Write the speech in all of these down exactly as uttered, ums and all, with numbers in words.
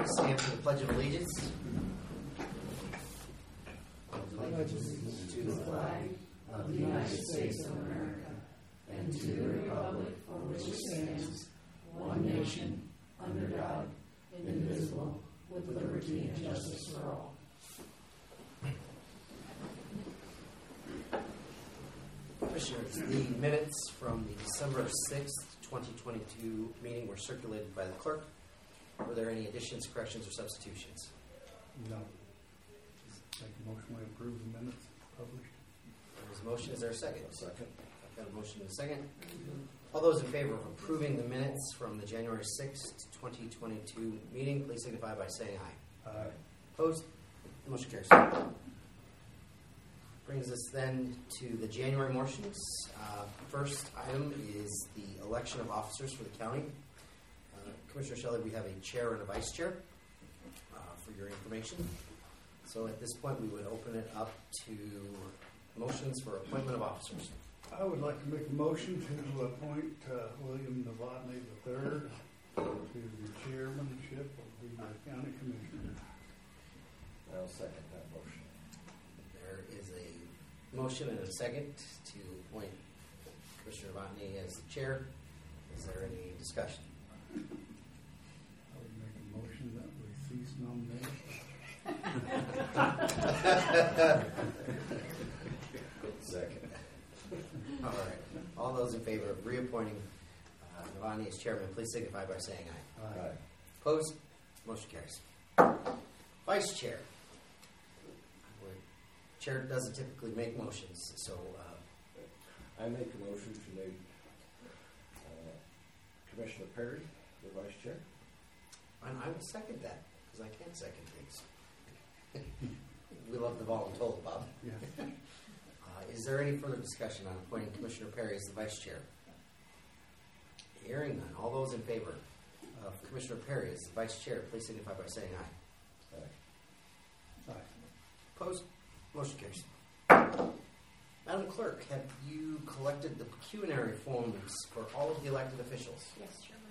please stand for the Pledge of Allegiance. Allegiance to the flag of the United States of America and to the republic for which it stands, one nation, under God, indivisible, with liberty and justice for all. Commissioners, the minutes from the December sixth, twenty twenty-two meeting were circulated by the clerk. Were there any additions, corrections, or substitutions? No. Make a motion we approve the minutes published. There's a motion. Is there a second? A second. I've got a motion and a second. All those in favor of approving the minutes from the January sixth, twenty twenty-two meeting, please signify by saying aye. Aye. Opposed? The motion carries. Brings us then to the January motions. Uh, first item is the election of officers for the county. Uh, Commissioner Shelley, we have a chair and a vice chair uh, for your information. So at this point, we would open it up to motions for appointment of officers. I would like to make a motion to appoint uh, William Novotny the third to the chairmanship of the county commissioner. I'll second that motion. There is a motion and a second to appoint Commissioner Novotny as the chair. Is there any discussion? I would make a motion that we cease nomination. Second. All right. All those in favor of reappointing uh, Novotny as chairman, please signify by saying aye. Aye. Opposed? Motion carries. Vice chair. Chair doesn't typically make motions, so uh, I make a motion to make uh, Commissioner Perry the vice chair. and I will second that because I can't second things. We love the voluntold, Bob. Yes. Uh, is there any further discussion on appointing Commissioner Perry as the vice chair? Hearing none. All those in favor of Commissioner Perry as the vice chair, please signify by saying aye. Aye. Aye. Opposed? Motion carries. Madam Clerk, have you collected the pecuniary forms for all of the elected officials? Yes, Chairman.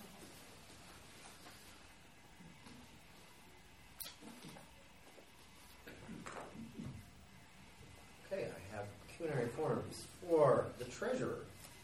Okay, I have pecuniary forms for the treasurer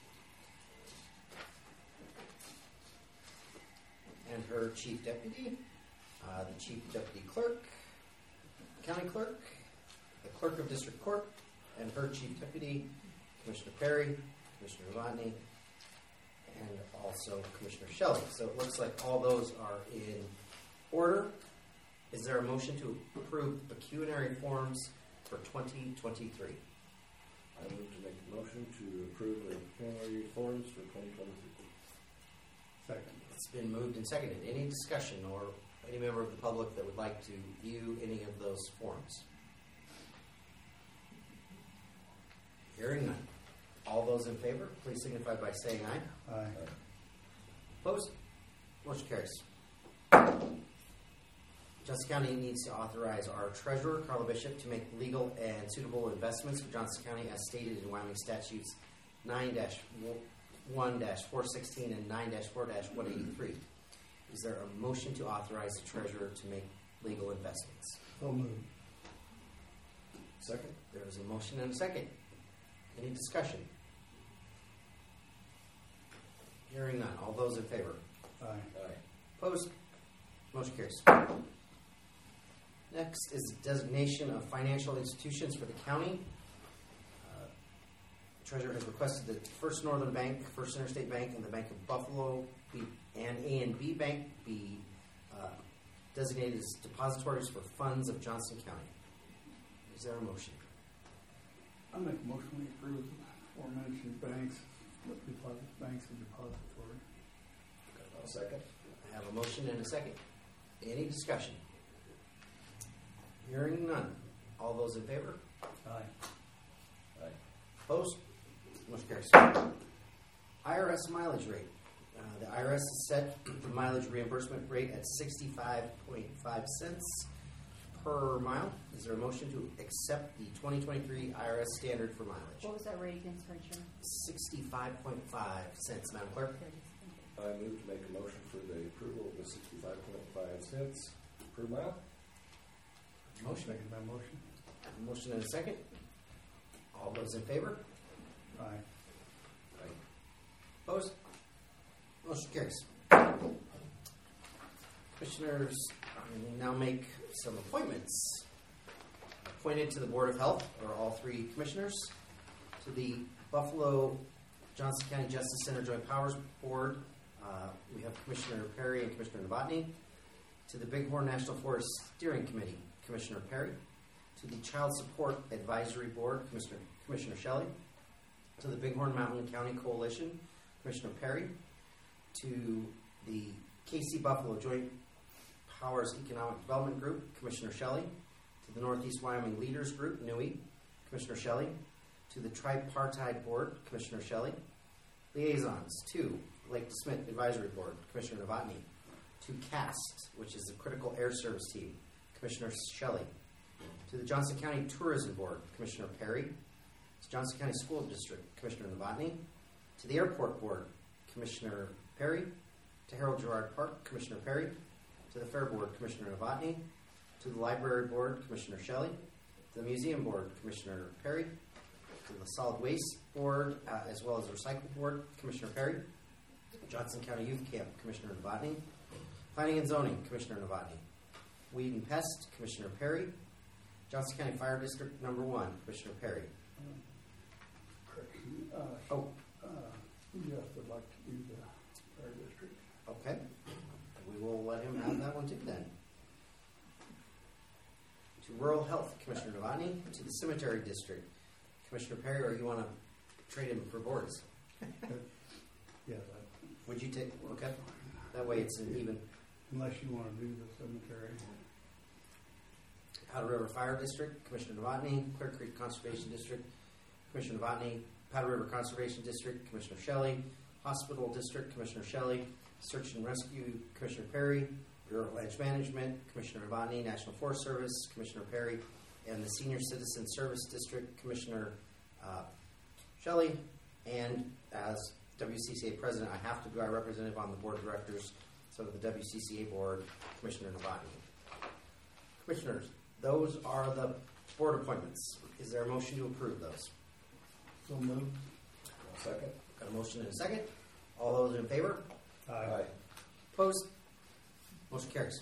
and her chief deputy, uh, the chief deputy clerk, county clerk, the clerk of district court, and her chief deputy, Commissioner Perry, Commissioner Novotny, and also Commissioner Shelley. So it looks like all those are in order. Is there a motion to approve pecuniary forms for twenty twenty-three? I move to make a motion to approve the pecuniary forms for twenty twenty-three. Second. It's been moved and seconded. Any discussion or any member of the public that would like to view any of those forms? Hearing none. All those in favor, please signify by saying aye. Aye. Opposed? Motion carries. Johnson County needs to authorize our treasurer, Carla Bishop, to make legal and suitable investments for Johnson County as stated in Wyoming statutes nine dash one dash four sixteen and nine dash four dash one eighty-three. Is there a motion to authorize the treasurer to make legal investments? So moved. Second. There is a motion and a second. Any discussion? Hearing none. All those in favor? Aye. Aye. Opposed? Motion carries. Next is the designation of financial institutions for the county. Uh, Treasurer has requested that First Northern Bank, First Interstate Bank, and the Bank of Buffalo be, and A and B Bank be uh, designated as depositories for funds of Johnson County. Is there a motion? I make a motion we approve the aforementioned banks, deposit banks and depository. I'll second. I have a motion and a second. Any discussion? Hearing none. All those in favor? Aye. Aye. Opposed? Motion carries. I R S mileage rate. Uh, the I R S has set the mileage reimbursement rate at sixty-five point five cents per mile. Is there a motion to accept the twenty twenty-three I R S standard for mileage? What was that rate again, sorry, Chairman? sixty-five point five cents, Madam Clerk. I move to make a motion for the approval of the sixty-five point five cents approve my Motion. Second by motion. Motion and a second. All those in favor? Aye. Opposed? Motion carries. Commissioners, we will now make some appointments. Appointed to the Board of Health are all three commissioners. To the Buffalo Johnson County Justice Center Joint Powers Board, uh, we have Commissioner Perry and Commissioner Novotny. To the Bighorn National Forest Steering Committee, Commissioner Perry. To the Child Support Advisory Board, Commissioner, Commissioner Shelley. To the Bighorn Mountain County Coalition, Commissioner Perry. To the K C Buffalo Joint Powers Economic Development Group, Commissioner Shelley. To the Northeast Wyoming Leaders Group, N U I, Commissioner Shelley. To the Tripartite Board, Commissioner Shelley. Liaisons, to Lake DeSmit Advisory Board, Commissioner Novotny. To CAST, which is the Critical Air Service Team, Commissioner Shelley. To the Johnson County Tourism Board, Commissioner Perry. To Johnson County School District, Commissioner Novotny. To the Airport Board, Commissioner Perry. To Harold Gerard Park, Commissioner Perry. To the Fair Board, Commissioner Novotny. To the Library Board, Commissioner Shelley. To the Museum Board, Commissioner Perry. To the Solid Waste Board, uh, as well as the Recycle Board, Commissioner Perry. Johnson County Youth Camp, Commissioner Novotny. Planning and Zoning, Commissioner Novotny. Weed and Pest, Commissioner Perry. Johnson County Fire District Number One, Commissioner Perry. Correction. Uh, Oh, uh, Jeff would like to do the fire district. okay. We will let him have that one too then. To Rural Health, Commissioner Novotny. To the Cemetery District, Commissioner Perry, or you want to trade him for boards? Yeah, that, Would you take, okay. That way it's an even. unless you want to do the cemetery. Powder River Fire District, Commissioner Novotny. Clear Creek Conservation District, Commissioner Novotny. Powder River Conservation District, Commissioner Shelley. Hospital District, Commissioner Shelley. Search and Rescue, Commissioner Perry. Bureau of Edge Management, Commissioner Novotny. National Forest Service, Commissioner Perry. And the Senior Citizen Service District, Commissioner uh, Shelley. And as W C C A President, I have to be our representative on the Board of Directors. So to the W C C A Board, Commissioner Novotny. Commissioners, those are the board appointments. Is there a motion to approve those? So moved. second. Got a motion and a second. All those in favor? Aye. Opposed? Motion carries.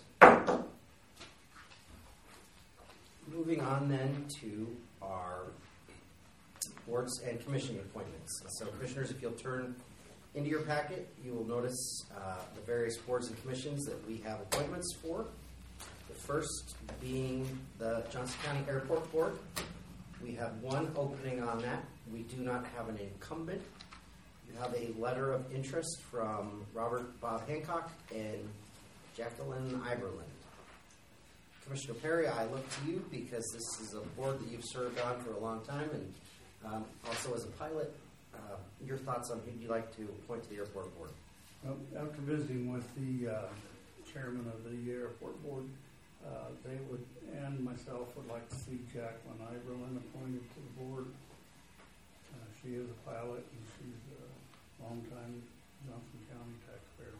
Moving on then to our boards and commission appointments. So commissioners, if you'll turn into your packet, you will notice uh, the various boards and commissions that we have appointments for. The first being the Johnson County Airport Board. We have one opening on that. We do not have an incumbent. You have a letter of interest from Robert Bob Hancock and Jacqueline Iberland. Commissioner Perry, I look to you because this is a board that you've served on for a long time, and um, also as a pilot, uh, your thoughts on who you'd like to appoint to the airport board? Well, after visiting with the uh, chairman of the airport board, uh, they would, and myself would like to see Jacqueline Iberlin appointed to the board. Uh, she is a pilot and she's a longtime Johnson County taxpayer.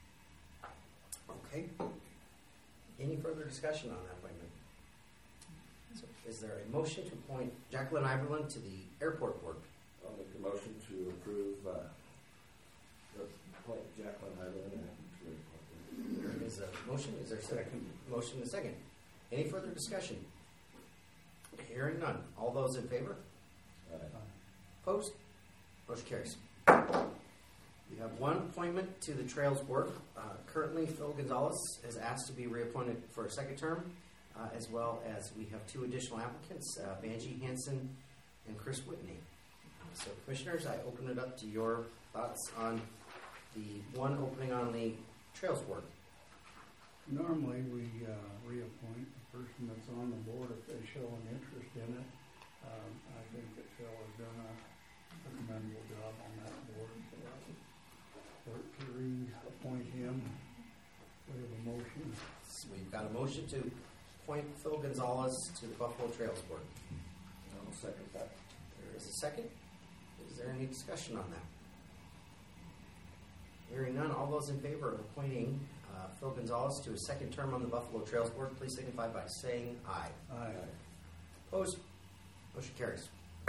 Okay. Any further discussion on that appointment? So is there a motion to appoint Jacqueline Iberlin to the airport board? I'll make a motion to approve, uh, appoint Jacqueline Ireland and to appoint. There is a motion. Is there a second? Motion and a second. Any further discussion? Hearing none. All those in favor? Aye. Opposed? Motion carries. We have one appointment to the Trails Board. Uh, currently, Phil Gonzalez has asked to be reappointed for a second term, uh, as well as we have two additional applicants, uh, Banji Hansen and Chris Whitney. So, commissioners, I open it up to your thoughts on the one opening on the Trails Board. Normally, we uh, reappoint the person that's on the board if they show an interest in it. Um, I think that Phil has done a commendable job on that board. So I would work to reappoint him. We have a motion. So we've got a motion to appoint Phil Gonzalez to the Buffalo Trails Board. I'll second that. There is a second. Is there any discussion on that? Hearing none, all those in favor of appointing uh, uh, Phil Gonzalez to a second term on the Buffalo Trails Board. Please signify by saying aye. Aye. Opposed? Motion carries.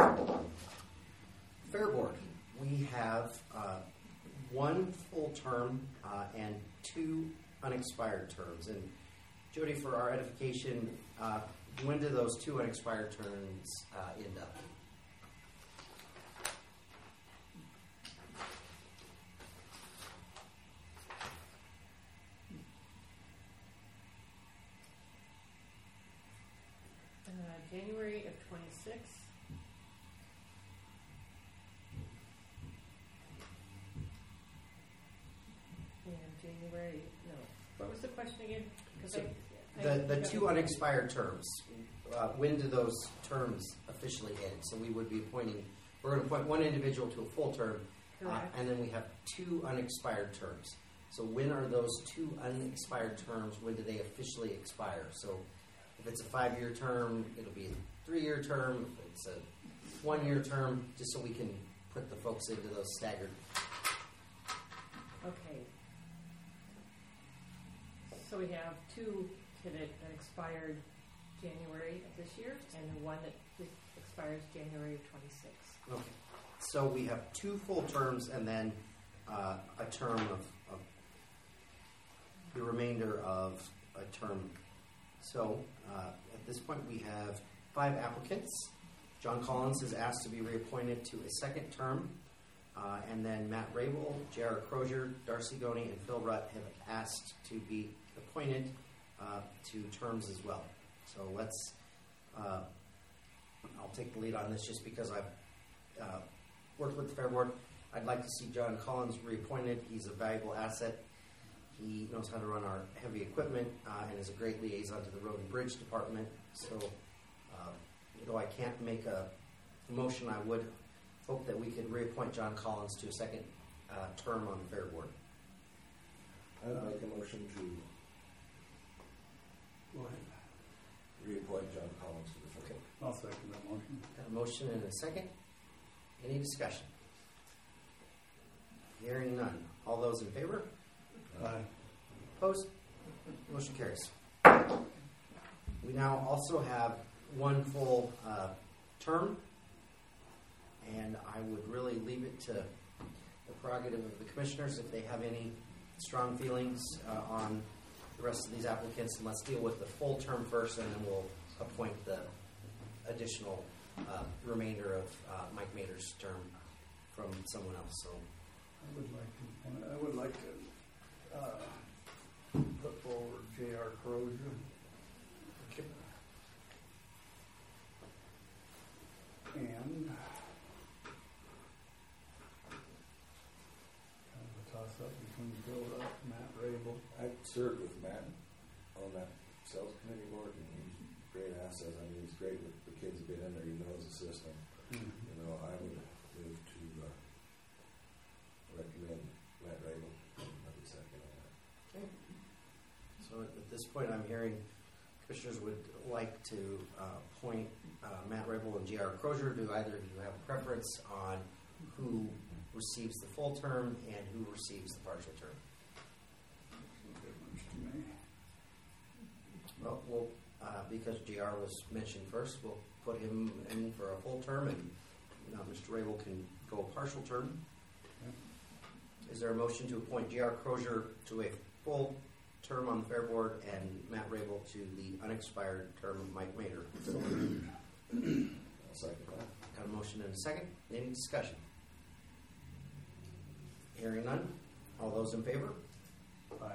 Fair Board, we have uh, one full term uh, and two unexpired terms. And Jody, for our edification, uh, when do those two unexpired terms uh, end up? Uh, January of twenty-six. And January, no. What was the question again? 'Cause So, I- I- The, the I- two unexpired terms, uh, when do those terms officially end? So we would be appointing, we're going to appoint one individual to a full term, uh, Correct. and then we have two unexpired terms. So when are those two unexpired terms, when do they officially expire? So if it's a five-year term, it'll be a three-year term. If it's a one-year term, just so we can put the folks into those staggered. Okay. So we have two that that expired January of this year, and the one that expires January of twenty-six. Okay. So we have two full terms and then uh, a term of, of the remainder of a term. So uh, at this point we have five applicants. John Collins is asked to be reappointed to a second term. Uh, and then Matt Rabel, J R Crozier, Darcy Goney, and Phil Rutt have asked to be appointed uh, to terms as well. So let's, uh, I'll take the lead on this just because I've uh, worked with the Fair Board. I'd like to see John Collins reappointed. He's a valuable asset. He knows how to run our heavy equipment uh, and is a great liaison to the Road and Bridge Department. So, uh, though I can't make a motion, I would hope that we could reappoint John Collins to a second uh, term on the Fair Board. I'd make a motion to Go ahead. reappoint John Collins to the Fair Okay. Board. I'll second that motion. Got a motion and a second. Any discussion? Hearing none. All those in favor? Aye. Opposed? Motion carries. We now also have one full uh, term, and I would really leave it to the prerogative of the commissioners if they have any strong feelings uh, on the rest of these applicants. And let's deal with the full term first, and then we'll appoint the additional uh, remainder of uh, Mike Mader's term from someone else. So, I would like to, I would like to, uh, put forward J R Crozier. And kind of a toss up between Phil Rutt and Matt Rabel. I served with Matt on that sales committee board, and he's a great asset. I mean, he's great with the kids that get in there. He knows the system. You know, I would move to uh, recommend Matt Rabel. I'd be second on that. okay. So at at this point, I'm hearing commissioners would like to uh, appoint uh, Matt Rabel and J R Crozier. Do either of you have a preference on who receives the full term and who receives the partial term? Difference to me. Well, we'll uh, because J R was mentioned first, we'll put him in for a full term, and uh, Mister Rabel can go a partial term. Is there a motion to appoint J R Crozier to a full term on the Fair Board and Matt Rabel to the unexpired term of Mike Mader? I'll second that. Got a motion and a second. Any discussion? Hearing none. All those in favor? Aye.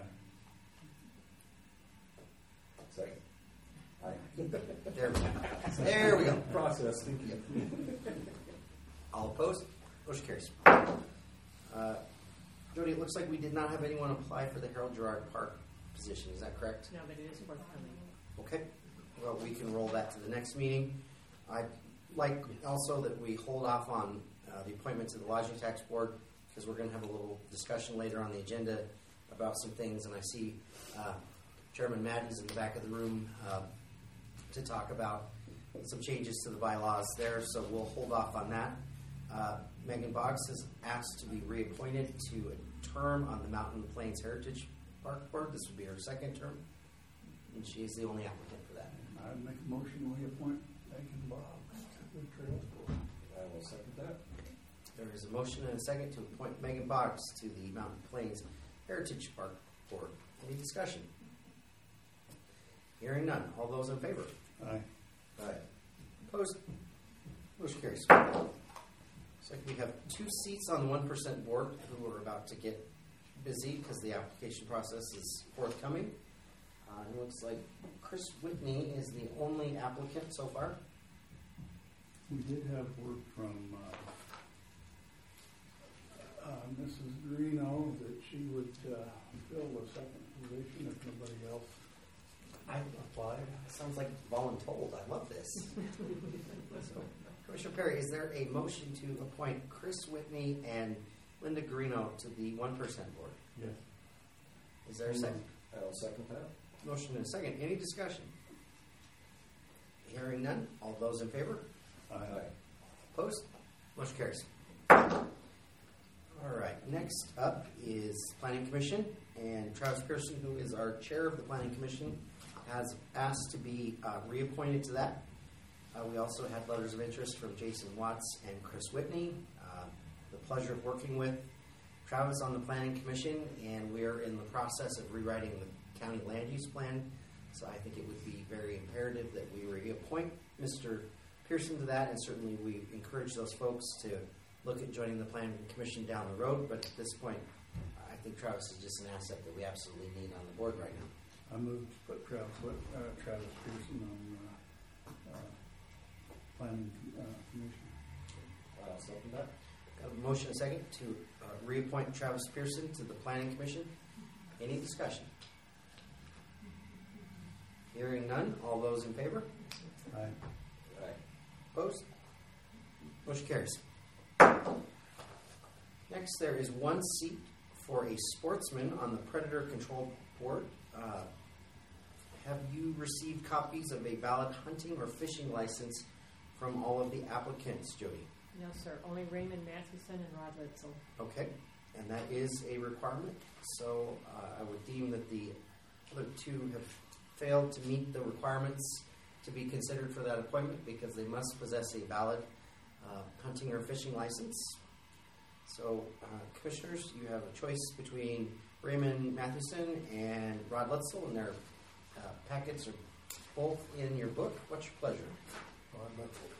Second. Aye. There we go. There we go. Process. Thank you. All opposed? Motion carries. Uh, Jody, it looks like we did not have anyone apply for the Harold Gerard Park position. Is that correct? No, but it is forthcoming. Okay. Well, we can roll that to the next meeting. I'd like also that we hold off on uh, the appointment to the Lodging Tax Board because we're going to have a little discussion later on the agenda about some things. And I see uh, Chairman Madden's in the back of the room uh, to talk about some changes to the bylaws there. So we'll hold off on that. Uh, Megan Boggs is asked to be reappointed to a term on the Mountain Plains Heritage Park Board. This would be her second term, and she is the only applicant for that. I'd make a motion, we appoint Megan Boggs to the Trails Board. I will second that. There is a motion and a second to appoint Megan Boggs to the Mountain Plains Heritage Park Board. Any discussion? Hearing none. All those in favor? Aye. Aye. Opposed? Motion carries. So we have two seats on the one percent board who are about to get busy because the application process is forthcoming. Uh, it looks like Chris Whitney is the only applicant so far. We did have word from uh, uh, Missus Greeno that she would uh, fill the second position if nobody else I applied. Sounds like voluntold. I love this. So, Commissioner Perry, is there a motion to appoint Chris Whitney and Linda Greeno to the one percent board? Yes. Is there a second? I will second that. Motion and a second. Any discussion? Hearing none. All those in favor? Aye. Opposed? Motion carries. All right. Next up is Planning Commission, and Travis Pearson, who is our chair of the Planning Commission, has asked to be uh, reappointed to that. Uh, we also had letters of interest from Jason Watts and Chris Whitney. Uh, the pleasure of working with Travis on the Planning Commission, and we're in the process of rewriting the county land use plan. So I think it would be very imperative that we reappoint Mister Pearson to that, and certainly we encourage those folks to look at joining the Planning Commission down the road. But at this point, I think Travis is just an asset that we absolutely need on the board right now. I moved to put Travis, uh, Travis Pearson on uh, uh, Planning uh, Commission. I'll second that. Got a motion and a second to uh, reappoint Travis Pearson to the Planning Commission. Any discussion? Hearing none. All those in favor? Aye. Aye. Opposed? Motion carries. Next, there is one seat for a sportsman on the Predator Control Board. Uh, have you received copies of a valid hunting or fishing license from all of the applicants, Jody? No, sir. Only Raymond Mathewson and Rod Litzel. Okay, and that is a requirement. So uh, I would deem that the other two have failed to meet the requirements to be considered for that appointment because they must possess a valid uh, hunting or fishing license. So, uh, commissioners, you have a choice between Raymond Mathewson and Rod Litzel, and their uh, packets are both in your book. What's your pleasure? Rod Letzel.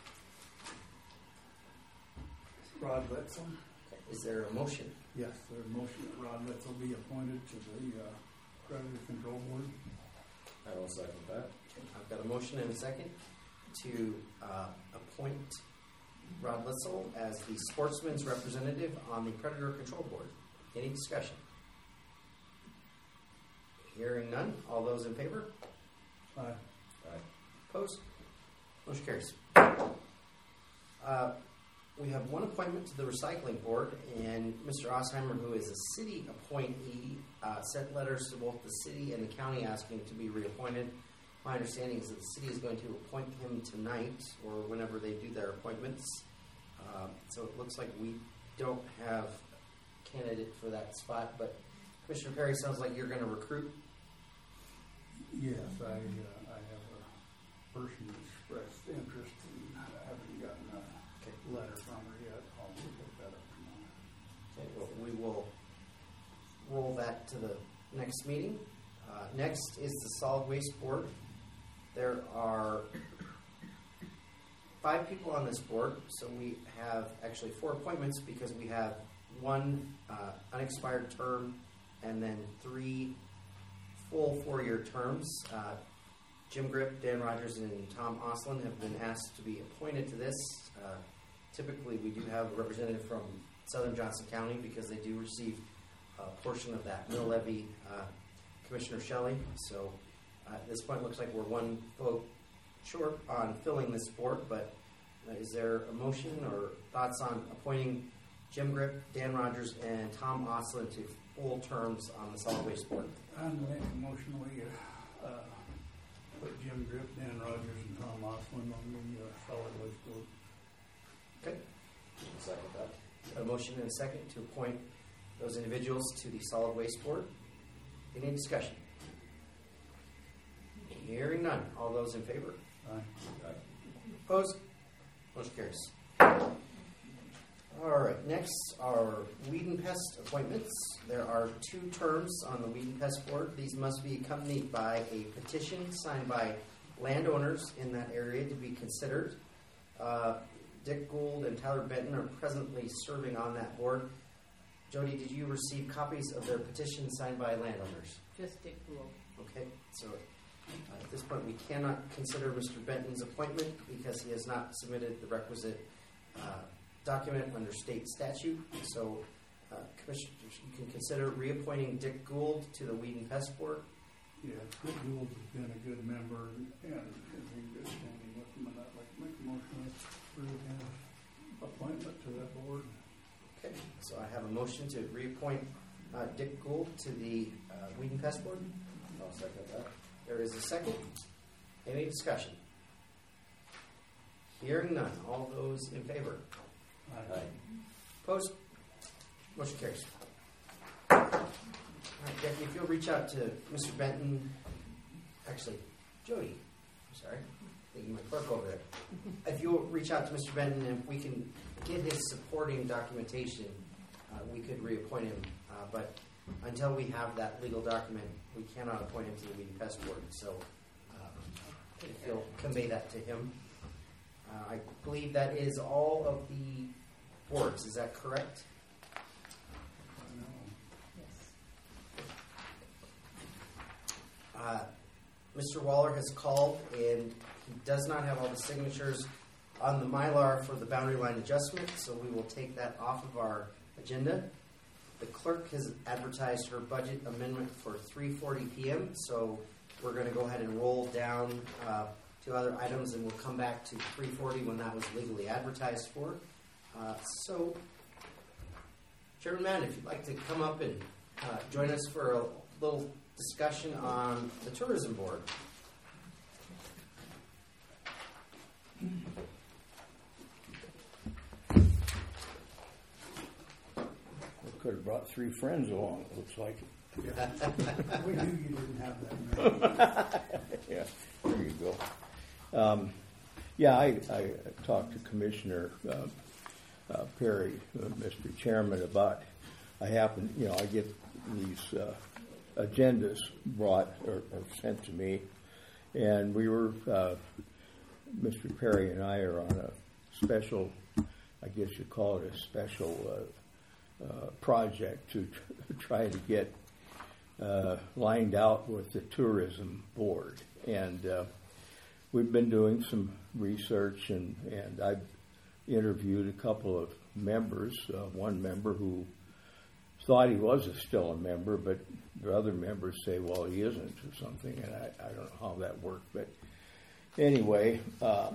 Rod Letzel. Okay. Is there a motion? Yes, there's a motion that Rod Letzel be appointed to the uh, Predator Control Board. I will second that. I've got a motion and a second to uh, appoint Rod Litzel as the sportsman's representative on the Predator Control Board. Any discussion? Hearing none. All those in favor? Aye. Aye. Opposed? Motion carries. Uh, we have one appointment to the Recycling Board, and Mister Ossheimer, who is a city appointee, uh, sent letters to both the city and the county asking to be reappointed. My understanding is that the city is going to appoint him tonight or whenever they do their appointments. Uh, so it looks like we don't have a candidate for that spot, but Commissioner Perry, sounds like you're going to recruit. Yes, I uh, I have a person who expressed interest, and I haven't gotten a Okay. letter from her yet. I'll pick that up tomorrow. Okay, well, we will roll that to the next meeting. Uh, next is the Solid Waste Board. There are five people on this board, so we have actually four appointments because we have one uh, unexpired term and then three full four-year terms. Uh, Jim Grip, Dan Rogers, and Tom Oslin have been asked to be appointed to this. Uh, typically, we do have a representative from Southern Johnson County because they do receive a portion of that mill levy. Uh, Commissioner Shelley. So uh, at this point, it looks like we're one vote short on filling this board, but uh, is there a motion or thoughts on appointing Jim Grip, Dan Rogers, and Tom Oslin to full terms on the Solid Waste Board? I'm going to make a motion we uh, put Jim Grip, Dan Rogers, and Tom Oslin on the uh, Solid Waste Board. Okay. Second that. A motion and a second to appoint those individuals to the Solid Waste Board. Any discussion? Hearing none. All those in favor? Aye. Opposed? Motion carries. All right, next are weed and pest appointments. There are two terms on the weed and pest board. These must be accompanied by a petition signed by landowners in that area to be considered. Uh, Dick Gould and Tyler Benton are presently serving on that board. Jody, did you receive copies of their petition signed by landowners? Just Dick Gould. Okay, so uh, at this point we cannot consider Mister Benton's appointment because he has not submitted the requisite uh, document under state statute. So, uh, Commissioners, you can consider reappointing Dick Gould to the Weed and Pest Board. Yeah, Dick Gould has been a good member and is in good standing with them, and I'd like to make a motion for his appointment to that board. Okay, so I have a motion to reappoint uh, Dick Gould to the uh, Weed and Pest Board. I'll second that. There is a second. Any discussion? Hearing none. All those in favor? Aye. Aye. Opposed? Motion carries. All right, Jackie, if you'll reach out to Mister Benton, actually, Jody, I'm sorry, thinking my clerk over there. If you'll reach out to Mister Benton and we can get his supporting documentation, uh, we could reappoint him. Uh, but until we have that legal document, we cannot appoint him to the Weed and Pest Board. So uh, if you'll convey that to him. Uh, I believe that is all of the boards. Is that correct? No. Yes. Uh, Mister Waller has called, and he does not have all the signatures on the Mylar for the boundary line adjustment, so we will take that off of our agenda. The clerk has advertised her budget amendment for three forty p.m., so we're going to go ahead and roll down uh, to other items, and we'll come back to three forty when that was legally advertised for. Uh, so, Chairman Mann, if you'd like to come up and uh, join us for a little discussion on the tourism board. Could have brought three friends along, it looks like. We knew you didn't have that many. Yeah, there you go. Um, yeah, I, I talked to Commissioner uh, uh, Perry, uh, Mister Chairman, about, I happen, you know, I get these uh, agendas brought or, or sent to me, and we were, uh, Mister Perry and I are on a special, I guess you call it a special uh, Uh, project to tr- try to get uh, lined out with the tourism board, and uh, we've been doing some research, and, and I've interviewed a couple of members. Uh, one member who thought he was a, still a member, but the other members say, well, he isn't, or something, and I, I don't know how that worked. But anyway, uh,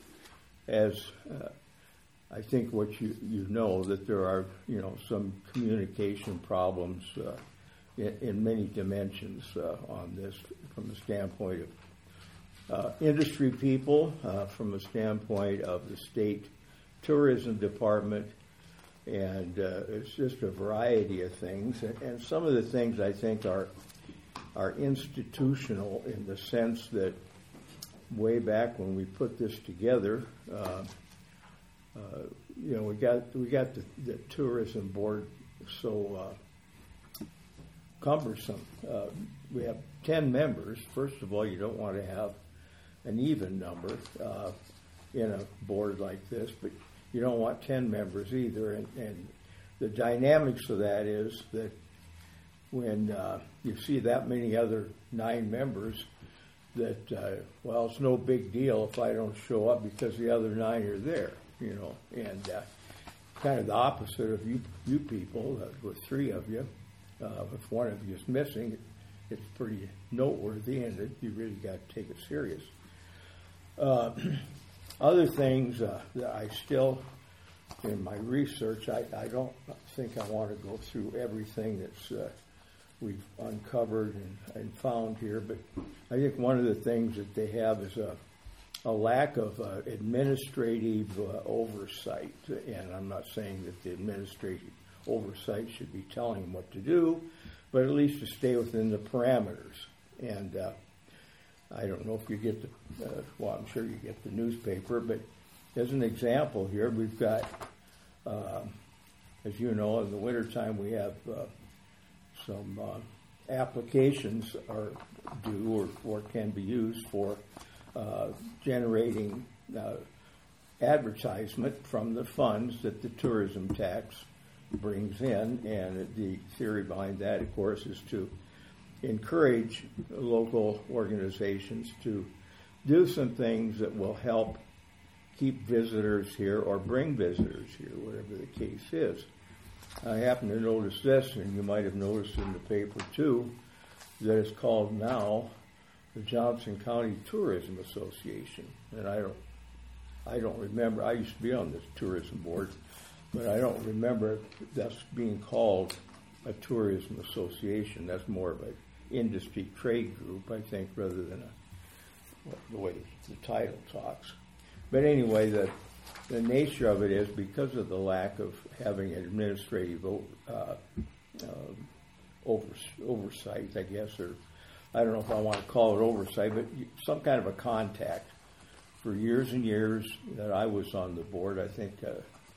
as uh, I think what you, you know, that there are, you know, some communication problems uh, in, in many dimensions uh, on this, from the standpoint of uh, industry people, uh, from the standpoint of the state tourism department, and uh, it's just a variety of things. And, and some of the things I think are are institutional in the sense that way back when we put this together, uh, Uh, you know, we got we got the, the tourism board so uh, cumbersome. Uh, we have ten members. First of all, you don't want to have an even number uh, in a board like this, but you don't want ten members either. And, and the dynamics of that is that when uh, you see that many other nine members, that uh, well, it's no big deal if I don't show up because the other nine are there. You know, and uh, kind of the opposite of you, you people, uh, with three of you. Uh, if one of you is missing, it, it's pretty noteworthy, and it, you really got to take it serious. Uh, other things uh, that I still, in my research, I, I don't think I want to go through everything that's uh, we've uncovered and, and found here, but I think one of the things that they have is a a lack of uh, administrative uh, oversight, and I'm not saying that the administrative oversight should be telling them what to do, but at least to stay within the parameters. And uh, I don't know if you get the, uh, well, I'm sure you get the newspaper, but as an example here, we've got, uh, as you know, in the wintertime we have uh, some uh, applications are due or, or can be used for uh, generating uh, advertisement from the funds that the tourism tax brings in. And the theory behind that, of course, is to encourage local organizations to do some things that will help keep visitors here or bring visitors here, whatever the case is. I happen to notice this, and you might have noticed in the paper too, that it's called now the Johnson County Tourism Association. And I don't, I don't remember. I used to be on this tourism board, but I don't remember that's being called a tourism association. That's more of an industry trade group, I think, rather than a, the way the title talks. But anyway, the the nature of it is because of the lack of having an administrative uh, uh, over, oversight, I guess, or I don't know if I want to call it oversight, but some kind of a contact. For years and years that I was on the board, I think, uh,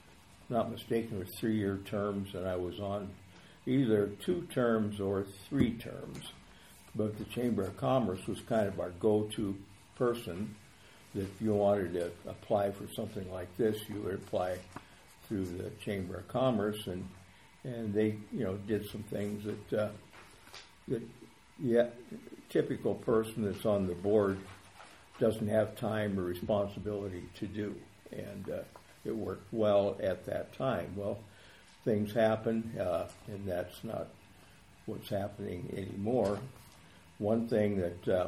not mistaken, it was three-year terms, and I was on either two terms or three terms. But the Chamber of Commerce was kind of our go-to person. That if you wanted to apply for something like this, you would apply through the Chamber of Commerce, and and they, you know, did some things that uh, that yeah, typical person that's on the board doesn't have time or responsibility to do, and uh, it worked well at that time. Well, things happen, uh, and that's not what's happening anymore. One thing that uh,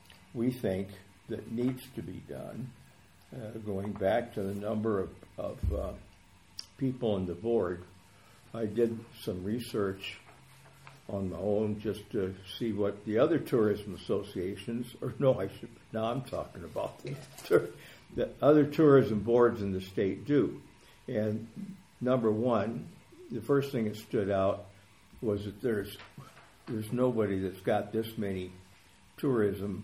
we think that needs to be done, uh, going back to the number of, of uh, people on the board, I did some research on my own just to see what the other tourism associations, or no, I should, now I'm talking about the, the other tourism boards in the state do. And number one, the first thing that stood out was that there's there's nobody that's got this many tourism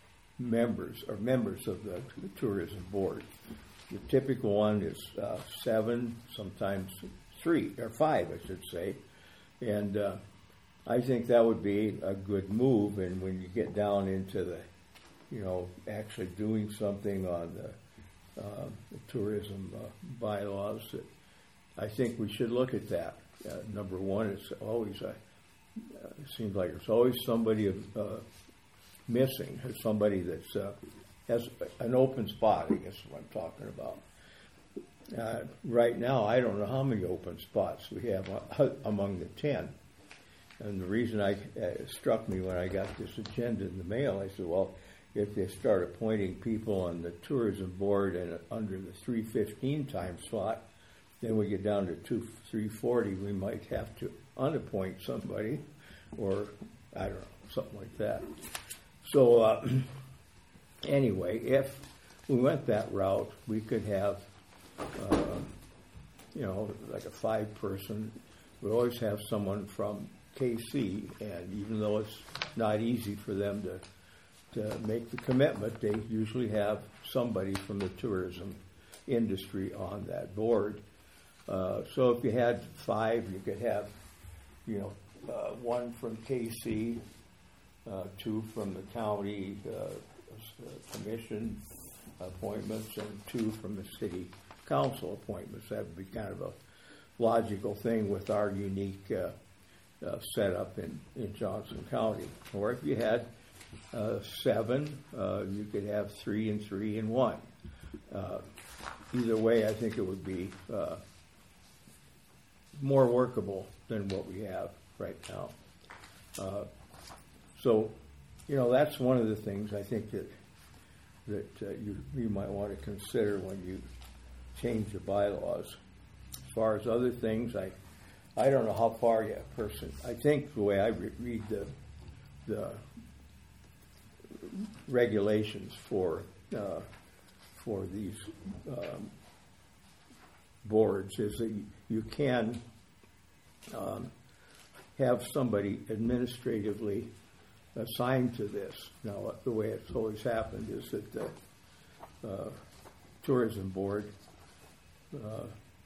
members or members of the, the tourism board. The typical one is uh, seven, sometimes three or five, I should say, and uh, I think that would be a good move. And when you get down into the, you know, actually doing something on the, uh, the tourism uh, bylaws, that I think we should look at that. Uh, number one, it's always a, uh, it seems like there's always somebody uh, missing, or somebody that's uh, has an open spot, I guess is what I'm talking about. Uh, right now, I don't know how many open spots we have uh, among the ten. And the reason I uh, struck me when I got this agenda in the mail, I said, well, if they start appointing people on the tourism board and under the three fifteen time slot, then we get down to two three forty. We might have to unappoint somebody, or I don't know, something like that. So uh, anyway, if we went that route, we could have, uh, you know, like a five-person. We always have someone from K C, and even though it's not easy for them to to make the commitment, they usually have somebody from the tourism industry on that board. Uh, so if you had five, you could have, you know, uh, one from K C, uh, two from the county uh, commission appointments, and two from the city council appointments. That would be kind of a logical thing with our unique uh, uh, setup in, in Johnson County. Or if you had uh, seven, uh, you could have three and three and one. Uh, either way, I think it would be uh, more workable than what we have right now. Uh, so, you know, that's one of the things I think that that uh, you you might want to consider when you change the bylaws. As far as other things, I I don't know how far you a person. I think the way I re- read the the regulations for uh, for these um, boards is that you, you can um, have somebody administratively assigned to this. Now, the way it's always happened is that the uh, tourism board uh,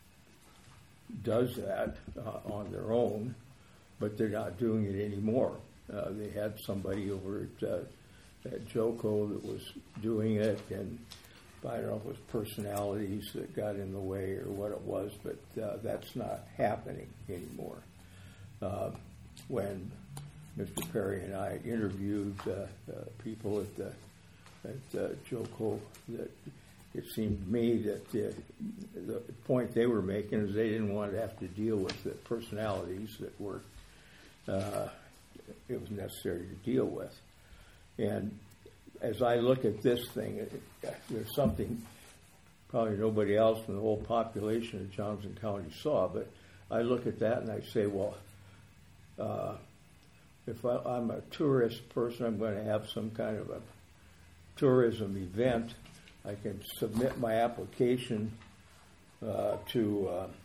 does that uh, on their own, but they're not doing it anymore. Uh, they had somebody over at, uh, at Joco that was doing it, and I don't know if it was personalities that got in the way or what it was, but uh, that's not happening anymore. Uh, when Mister Perry and I interviewed uh, uh, people at the at uh, Joco, that it seemed to me that the, the point they were making is they didn't want to have to deal with the personalities that were uh, it was necessary to deal with. And as I look at this thing, it, it, there's something probably nobody else in the whole population of Johnson County saw, but I look at that and I say, well, uh, if I, I'm a tourist person, I'm going to have some kind of a tourism event. I can submit my application uh, to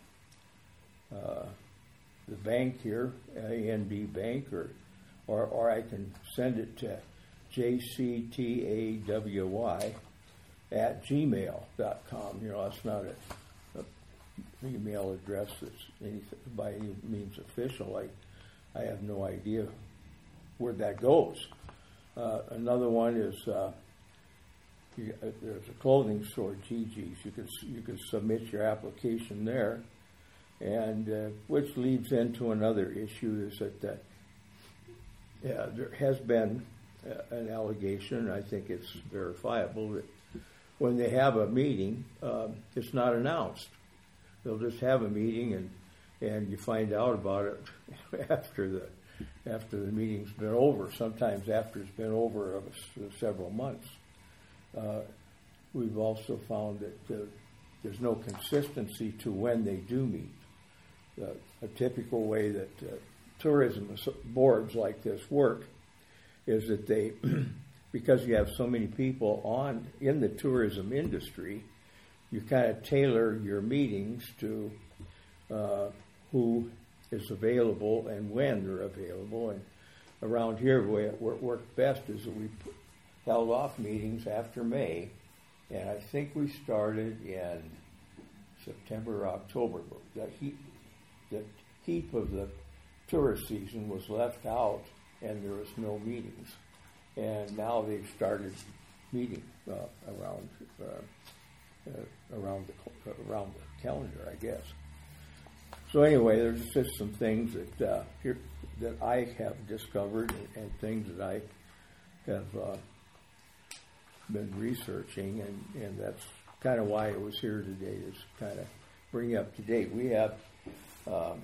uh, uh, the bank here, A N B Bank, or, or or I can send it to J C T A W Y at gmail dot com. You know, that's not a, a email address that's anything, by any means official. I I have no idea where that goes. Uh, another one is uh, you, uh, there's a clothing store, Gigi's. You could you could submit your application there, and uh, which leads into another issue is that uh, yeah, there has been uh, an allegation. I think it's verifiable that when they have a meeting, um, it's not announced. They'll just have a meeting and. And you find out about it after the after the meeting's been over. Sometimes after it's been over several months. Uh, we've also found that uh, there's no consistency to when they do meet. Uh, a typical way that uh, tourism boards like this work is that they, because you have so many people on in the tourism industry, you kind of tailor your meetings to Uh, who is available and when they're available. And around here, the way it worked best is that we held off meetings after May, and I think we started in September or October. The heat, the heat of the tourist season was left out, and there was no meetings. And now they've started meeting uh, around uh, uh, around the around the calendar, I guess. So anyway, there's just some things that uh, here, that I have discovered and, and things that I have uh, been researching, and, and that's kind of why I was here today, is kind of bring you up to date. We have um,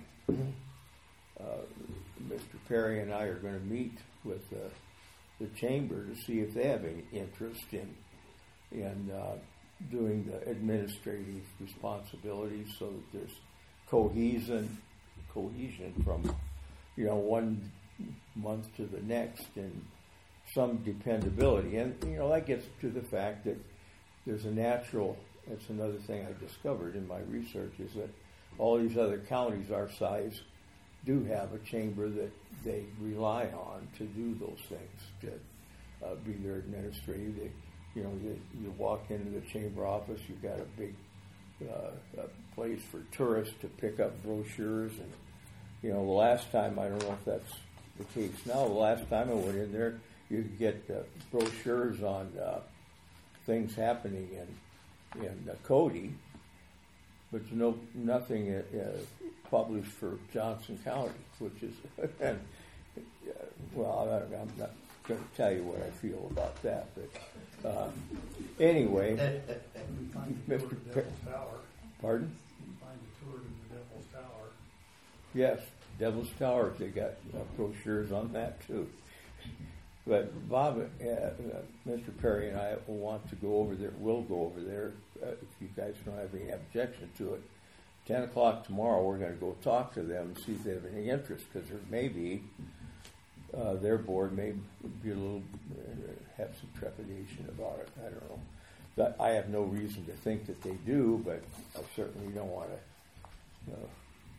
uh, Mister Perry and I are going to meet with uh, the chamber to see if they have any interest in in uh, doing the administrative responsibilities, so that there's cohesion, cohesion from, you know, one month to the next, and some dependability. And, you know, that gets to the fact that there's a natural, that's another thing I discovered in my research, is that all these other counties our size do have a chamber that they rely on to do those things, to uh, be their administrative. They, you know, you, you walk into the chamber office, you've got a big Uh, a place for tourists to pick up brochures, and you know, the last time, I don't know if that's the case now, the last time I went in there, you could get uh, brochures on uh, things happening in in uh, Cody, but you know, nothing uh, uh, published for Johnson County, which is and, uh, well, I, I'm not going to tell you what I feel about that, but um, anyway. Mister Pe- Pardon? You can find the tour to the Devil's Tower. Yes, Devil's Tower. They got uh, brochures on that too. But Bob, uh, uh, Mister Perry, and I will want to go over there. We'll go over there uh, if you guys don't have any objection to it. Ten o'clock tomorrow, we're going to go talk to them and see if they have any interest, because there may be uh, their board may be a little uh, have some trepidation about it. I don't know. But I have no reason to think that they do, but I certainly don't want to uh,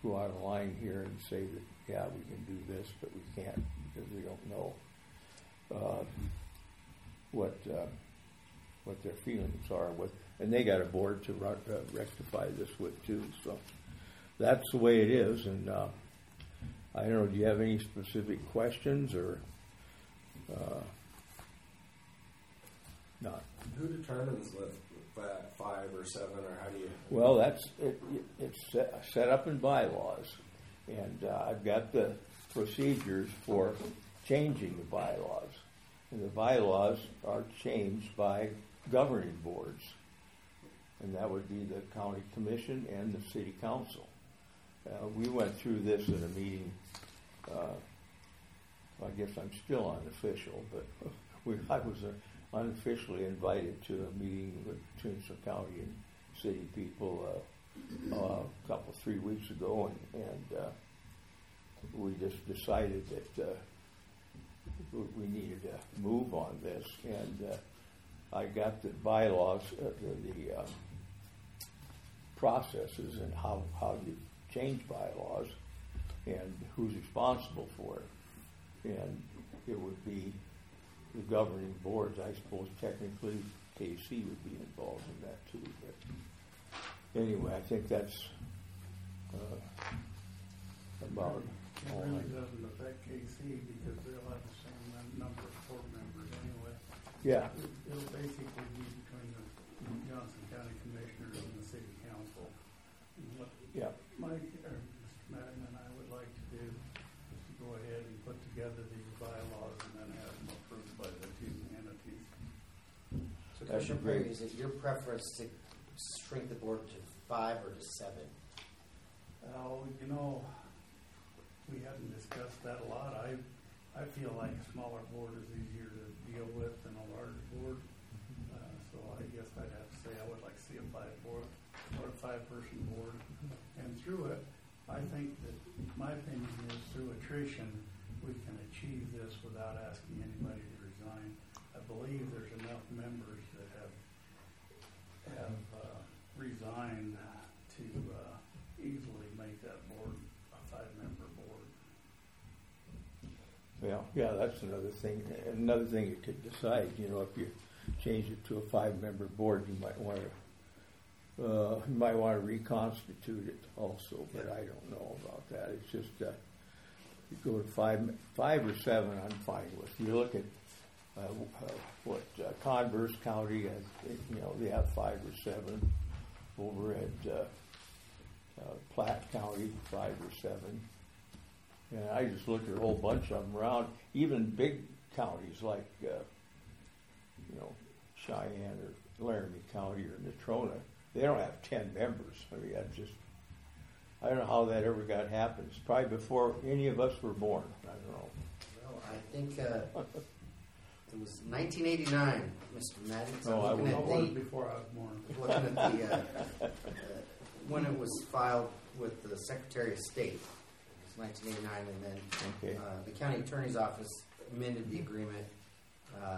go out of line here and say that, yeah, we can do this, but we can't because we don't know uh, what uh, what their feelings are with, and they got a board to uh, rectify this with too. So that's the way it is. And uh, I don't know. Do you have any specific questions or uh, not? Who determines what that five or seven, or how do you? Well, that's it, it's set, set up in bylaws, and uh, I've got the procedures for changing the bylaws, and the bylaws are changed by governing boards, and that would be the county commission and the city council. Uh, we went through this in a meeting. Uh, I guess I'm still unofficial, but we, I was uh, unofficially invited to a meeting with between some county and city people uh, uh, a couple, three weeks ago, and, and uh, we just decided that uh, we needed to move on this, and uh, I got the bylaws, uh, the, the uh, processes, and how, how you change bylaws, and who's responsible for it. And it would be the governing boards. I suppose technically K C would be involved in that too. But anyway, I think that's uh, about It all really I- doesn't affect K C because they'll have the same number of board members anyway. Yeah. It- It'll basically be between the Johnson County Commissioners and the City Council. And what Yeah. Mike, or Mister Madden and I would like to do is to go ahead and put together these bylaws and then have them approved by the two entities. So That'd Commissioner be great. Perry, is it your preference to shrink the board to five or to seven? Oh, you know, we haven't discussed that a lot. I, I feel like a smaller board is easier to deal with than a larger board. Uh, so I guess I'd have to say I would like to see a five board or a five person board. And through it, I think that my opinion is through attrition, we can achieve this without asking anybody to resign. I believe there's enough members that have, have, uh, resigned to, uh, easily make that board a five-member board. Yeah, yeah, that's another thing. Another thing you could decide, you know, if you change it to a five-member board, you might want to, uh, you might want to reconstitute it also, but I don't know about that. It's just, uh, you go to five, five or seven, I'm fine with. You look at, uh, uh, what, uh, Converse County, has, you know, they have five or seven. Over at, uh, uh, Platte County, five or seven. And I just looked at a whole bunch of them around, even big counties like, uh, you know, Cheyenne or Laramie County or Natrona. They don't have ten members. I mean, that's just, I don't know how that ever got happened. It's probably before any of us were born. I don't know. Well, I think uh, it was nineteen eighty-nine, Mister Madden. So No, I looking was- I at was the, before I was born. looking at the, uh, uh, when it was filed with the Secretary of State. It was nineteen eighty-nine, and then Okay. uh, the county attorney's office amended the agreement. Uh,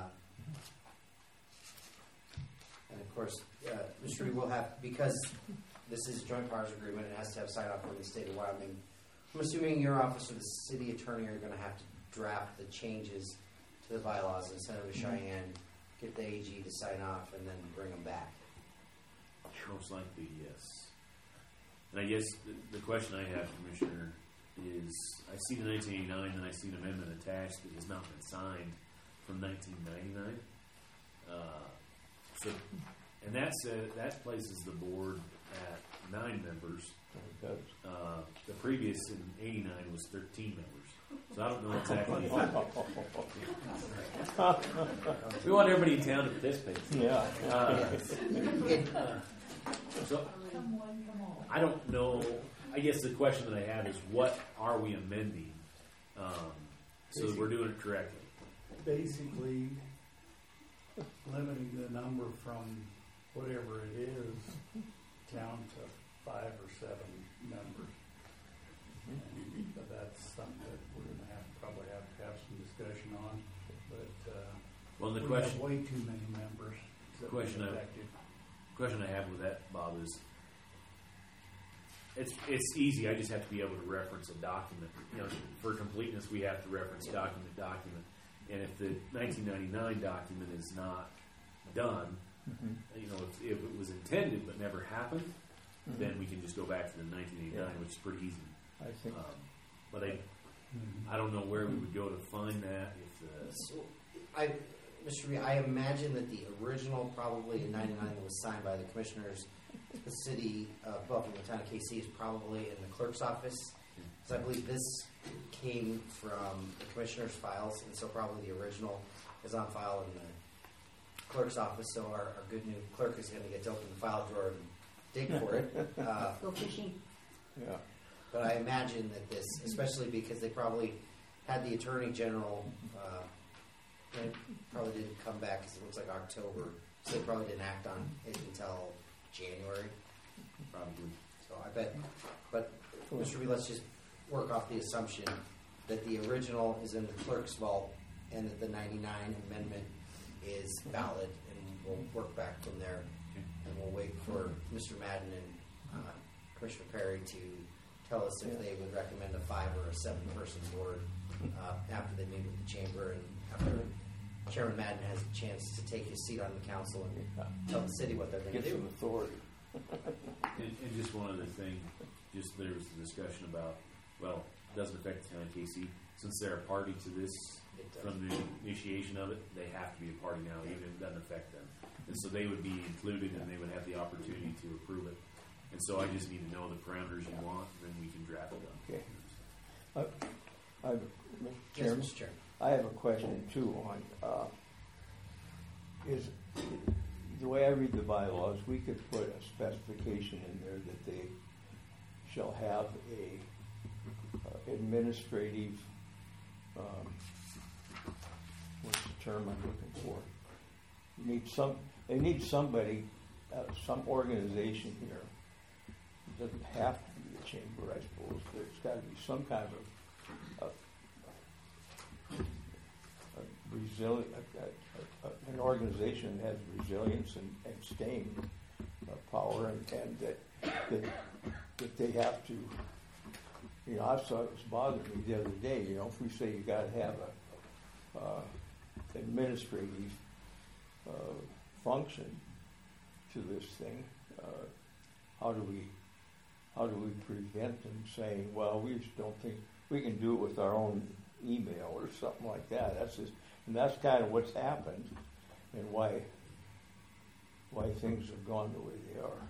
and of course, uh, Mister Reed will have, because this is a joint powers agreement, it has to have sign off from the state of Wyoming. I'm assuming your office or the city attorney are going to have to draft the changes to the bylaws and send them to Cheyenne, get the A G to sign off, and then bring them back. Most likely, yes. And I guess the, the question I have, Commissioner, is I see the nineteen eighty-nine, and I see an amendment attached that has not been signed from nineteen ninety-nine. Uh, so, and that's uh, that places the board at nine members. It does. Uh, the previous in eighty-nine was thirteen members. So I don't know exactly. We want everybody in town to participate. Yeah. Uh, It, so I don't know. I guess the question that I have is, what are we amending um, so that we're doing it correctly? Basically, limiting the number from whatever it is down to five or seven members. And, but that's something that we're going to have probably have to have some discussion on. But uh, Well, the we question have way too many members. that would be Question I- affected. question I have with that, Bob, is it's it's easy. I just have to be able to reference a document. You know, for completeness, we have to reference document document. And if the nineteen ninety-nine document is not done, Mhm. you know, if, if it was intended but never happened, Mhm. then we can just go back to the nineteen eighty-nine, Yeah. which is pretty easy. I think, Um, but I Mhm. I don't know where we would go to find that. If the, So, I, Mister Reed, I imagine that the original, probably in ninety-nine, that was signed by the commissioners, the city of Buffalo, the town of K C, is probably in the clerk's office. Because I believe this came from the commissioner's files, and so probably the original is on file in the clerk's office. So our, our good new clerk is going to get to open the file drawer and dig for it. Uh, Go fishing. yeah. But I imagine that this, especially because they probably had the Attorney General, uh, and it probably didn't come back because it looks like October, so they probably didn't act on it until January. probably. So I bet, but Mister Reed, let's just work off the assumption that the original is in the clerk's vault and that the ninety-nine amendment is valid, and we'll work back from there. And we'll wait for Mister Madden and uh, Commissioner Perry to tell us if they would recommend a five or a seven-person board uh, after they meet with the chamber and after Chairman Madden has a chance to take his seat on the council and tell the city what they're going to Get do. some authority. And, and just one other thing, just there was a discussion about, well, it doesn't affect the town of K C. Since they're a party to this, It does. from the initiation of it, they have to be a party now, even if it doesn't affect them. And so they would be included and they would have the opportunity to approve it. And so I just need to know the parameters you want, then we can draft it up. Okay. I, I, Mister Yes, Chairman, Mister Chairman. I have a question too on, uh, is, the way I read the bylaws, we could put a specification in there that they shall have a uh, administrative, um, what's the term I'm looking for? You need some, they need somebody, uh, some organization here. It doesn't have to be the chamber, I suppose. There's got to be some kind of, of a resilient, a, a, a, an organization that has resilience and, and staying uh, power, and, and that, that that they have to. You know, I saw it was bothering me the other day. You know, if we say you got to have a uh, administrative uh, function to this thing, uh, how do we how do we prevent them saying, well, we just don't think we can do it with our own email or something like that? That's just, and that's kind of what's happened, and why why things have gone the way they are,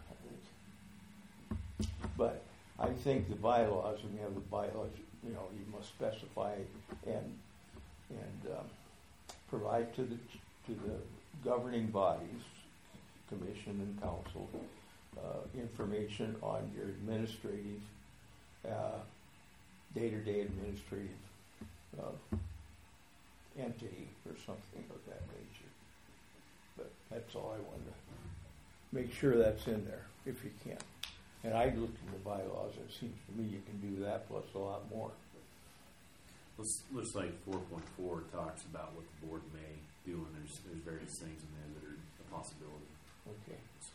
I think. But I think the bylaws, when you have the bylaws, you know, you must specify and and um, provide to the to the governing bodies, commission and council, uh, information on your administrative, uh, day-to-day administrative uh, entity or something of that nature. But that's all I wanted to make sure that's in there, if you can. And I looked in the bylaws, and it seems to me you can do that plus a lot more. Looks, looks like four point four talks about what the board may do, and there's there's various things in there that are a possibility. Okay, So,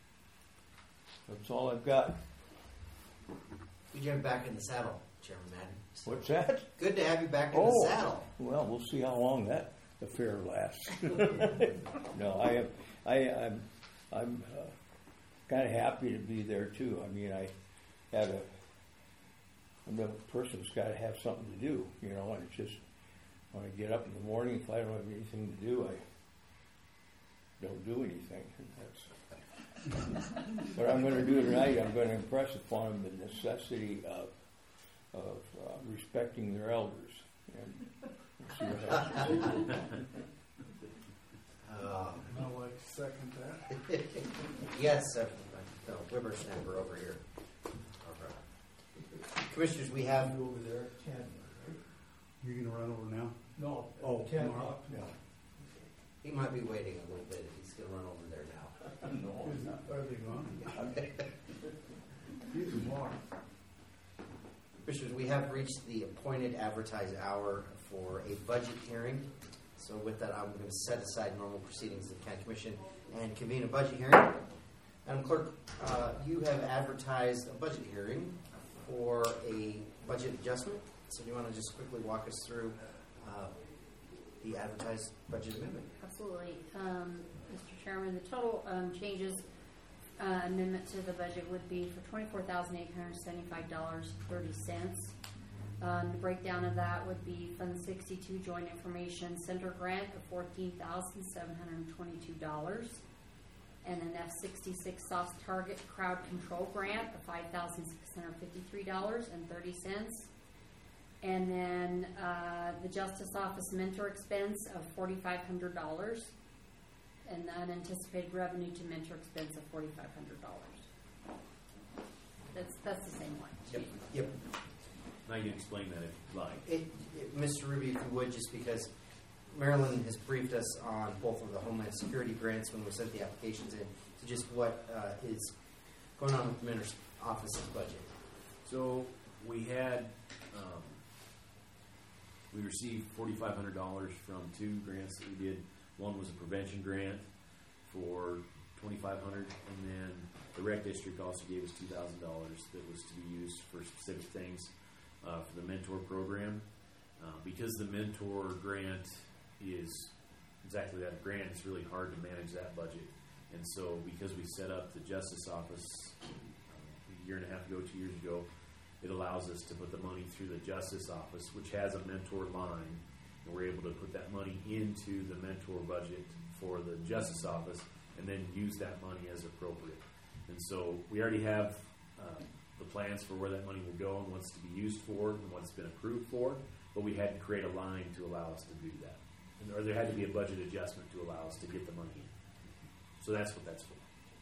that's all I've got. Good to have you back in the saddle, Chairman Madden. What's that? Good to have you back in Oh. the saddle. Well, we'll see how long that affair lasts. No, I am. I, I'm. I'm uh, kind of happy to be there too. I mean, I had a. The person's got to have something to do, you know. And it's just when I get up in the morning, if I don't have anything to do, I don't do anything. And that's what I'm going to do tonight. I'm going to impress upon them the necessity of of uh, respecting their elders, and we'll see what happens. Uh, I'd like to second that. yes, uh, no, whippersnapper over here. All right. Commissioners, we have. over there at ten, right? You gonna run over now? No, Oh, at ten tomorrow? o'clock. Yeah. He might be waiting a little bit. He's going to run over there now. No, Is that- Are they gone? he's tomorrow. Commissioners, we have reached the appointed advertised hour for a budget hearing. So with that, I'm going to set aside normal proceedings of the County Commission and convene a budget hearing. Madam Clerk, uh, you have advertised a budget hearing for a budget adjustment. So do you want to just quickly walk us through uh, the advertised budget amendment? Absolutely. Um, Mister Chairman, the total um, changes uh, amendment to the budget would be for twenty-four thousand eight hundred seventy-five dollars and thirty cents. Um, the breakdown of that would be Fund sixty-two Joint Information Center grant of fourteen thousand seven hundred twenty-two dollars, and an F sixty-six Soft Target Crowd Control grant of five thousand six hundred fifty-three dollars and thirty cents. And then uh, the Justice Office mentor expense of four thousand five hundred dollars, and the unanticipated revenue to mentor expense of four thousand five hundred dollars. That's that's the same one. Yep. Yep. Now you can explain that if you'd like. It, it, Mister Ruby, if you would, just because Marilyn has briefed us on both of the Homeland Security grants when we sent the applications in, to just what uh, is going on with the Minister's Office's budget. So we had, um, we received four thousand five hundred dollars from two grants that we did. One was a prevention grant for two thousand five hundred dollars, and then the rec district also gave us two thousand dollars that was to be used for specific things uh, for the mentor program. Uh, because the mentor grant is exactly that, a grant, it's really hard to manage that budget. And so because we set up the Justice Office um, a year and a half ago, two years ago, it allows us to put the money through the Justice Office, which has a mentor line, and we're able to put that money into the mentor budget for the Justice Office and then use that money as appropriate. And so we already have uh, the plans for where that money will go and what it's to be used for and what it's been approved for, but we had to create a line to allow us to do that. And, or there had to be a budget adjustment to allow us to get the money in. So that's what that's for.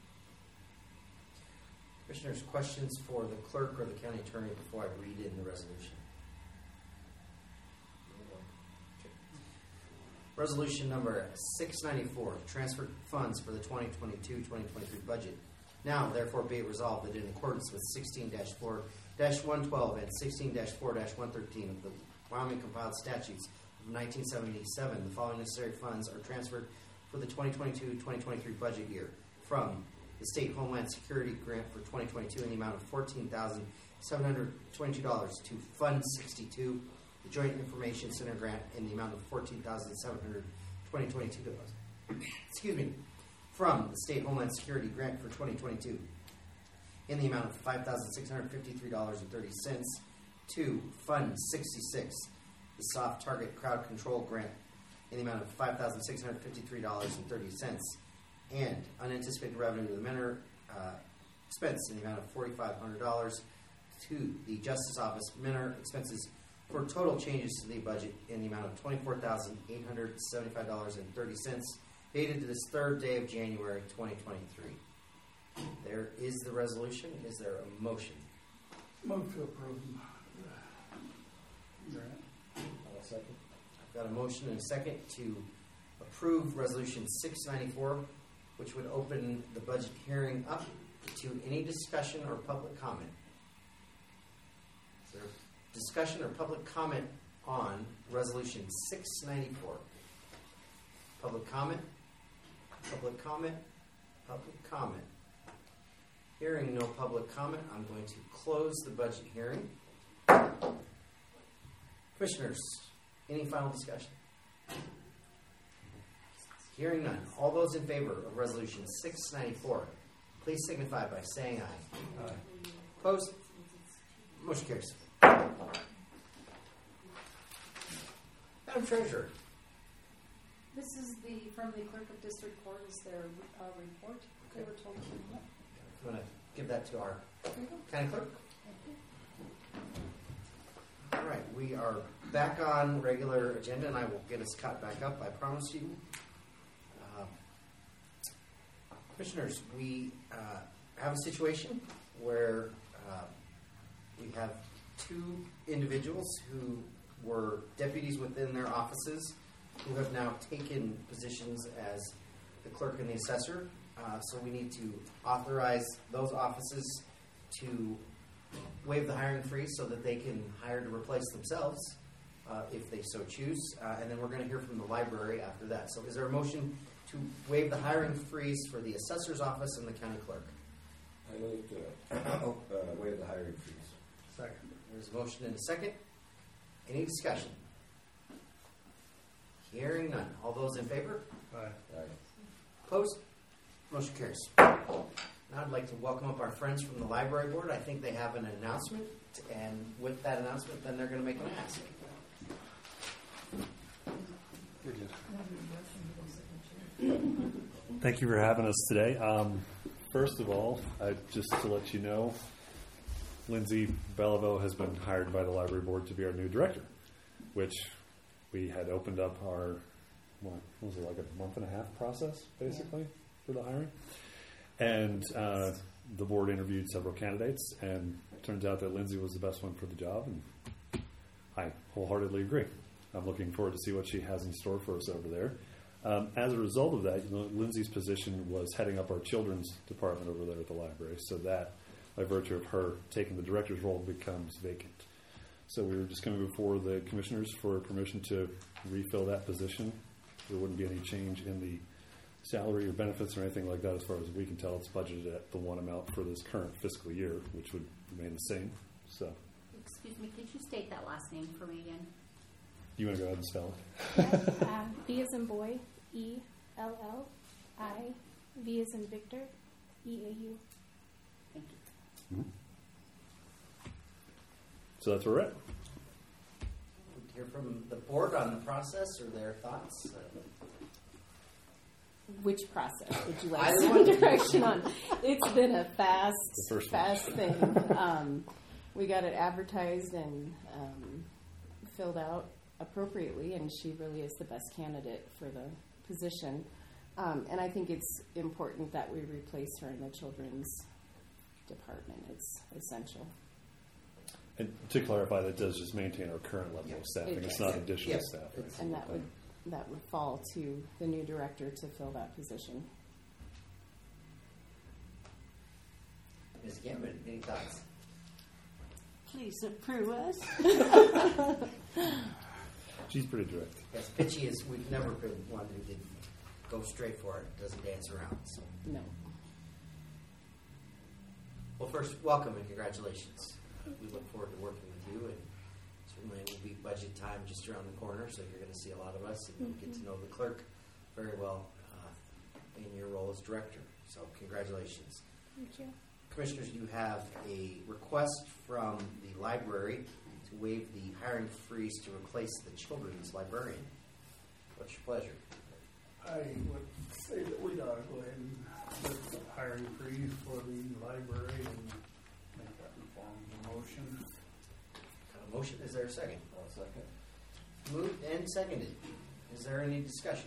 Commissioners, questions for the clerk or the county attorney before I read in the resolution? Okay. Resolution number six ninety-four, transfer funds for the twenty twenty-two twenty twenty-three budget. Now, therefore, be it resolved that in accordance with sixteen dash four dash one twelve and sixteen dash four dash one thirteen of the Wyoming compiled statutes of nineteen seventy-seven, the following necessary funds are transferred for the twenty twenty-two twenty twenty-three budget year from the State Homeland Security Grant for twenty twenty-two in the amount of fourteen thousand seven hundred twenty-two dollars to Fund sixty-two, the Joint Information Center Grant in the amount of fourteen thousand seven hundred twenty-two dollars. Excuse me. From the State Homeland Security Grant for twenty twenty-two in the amount of five thousand six hundred fifty-three dollars and thirty cents to Fund sixty-six, the Soft Target Crowd Control Grant in the amount of five thousand six hundred fifty-three dollars and thirty cents, and unanticipated revenue to the mentor uh, expense in the amount of four thousand five hundred dollars to the Justice Office mentor expenses for total changes to the budget in the amount of twenty-four thousand eight hundred seventy-five dollars and thirty cents, dated to this third day of January twenty twenty-three. There is the resolution. Is there a motion? Move to approve. Grant. I'll second. I've got a motion and a second to approve Resolution six ninety-four, which would open the budget hearing up to any discussion or public comment. Is there discussion or public comment on Resolution six ninety-four? Public comment? Public comment? Public comment? Hearing no public comment, I'm going to close the budget hearing. Commissioners, any final discussion? Hearing none. All those in favor of Resolution six ninety-four, please signify by saying aye. Aye. Opposed? Motion carries. Madam Treasurer. This is the, from the Clerk of District Court, is their uh, report. They were told to. I'm going to give that to our county clerk. All right, we are back on regular agenda, and I will get us caught back up, I promise you. Uh, commissioners, we uh, have a situation where uh, we have two individuals who were deputies within their offices who have now taken positions as the clerk and the assessor. Uh, so we need to authorize those offices to waive the hiring freeze so that they can hire to replace themselves uh, if they so choose. Uh, and then we're going to hear from the library after that. So is there a motion to waive the hiring freeze for the assessor's office and the county clerk. I move to uh, waive the hiring fees. Second. There's a motion and a second. Any discussion? Hearing none. All those in favor? Aye. Aye. Opposed? Motion carries. Now I'd like to welcome up our friends from the library board. I think they have an announcement, and with that announcement, then they're going to make an ask. Thank you for having us today. Um, first of all, I, just to let you know, Lindsay Belleville has been hired by the library board to be our new director, which we had opened up our, what was it, like a month and a half process, basically, for the hiring. And uh, the board interviewed several candidates, and it turns out that Lindsay was the best one for the job, and I wholeheartedly agree. I'm looking forward to see what she has in store for us over there. Um, as a result of that, you know, Lindsay's position was heading up our children's department over there at the library, so that, by virtue of her taking the director's role, becomes vacant. So we were just going to move forward the commissioners for permission to refill that position. There wouldn't be any change in the salary or benefits or anything like that as far as we can tell. It's budgeted at the one amount for this current fiscal year, which would remain the same. So, Excuse me, could you state that last name for me again? you want to go ahead and spell it? uh, B as in boy, E L L I, V as in Victor, E A U. Thank you. Mm-hmm. So that's where we're at. We'd hear from the board on the process or their thoughts. Which process would you like Either some one. direction on? It's been a fast, The first one. fast thing. Um, we got it advertised and um, filled out appropriately, and she really is the best candidate for the position. Um, and I think it's important that we replace her in the children's department. It's essential. And to clarify, that does just maintain our current level of staffing. It It's does. not additional Yes. staffing. And that would that would fall to the new director to fill that position. Miz Gambit, any thoughts? Please approve us. She's pretty direct. As pitchy as we've never been one who did go straight for it, doesn't dance around. So, No. well, first, welcome and congratulations. We look forward to working with you, and certainly it will be budget time just around the corner, so you're going to see a lot of us, and you'll get to know the clerk very well uh, in your role as director. So, congratulations. Thank you. Commissioners, you have a request from the library to waive the hiring freeze to replace the children's librarian. What's your pleasure? I would say that we ought to go ahead and put the hiring freeze for the library and make that in form of a motion. Got a motion? Is there a second? I'll second. Moved and seconded. Is there any discussion?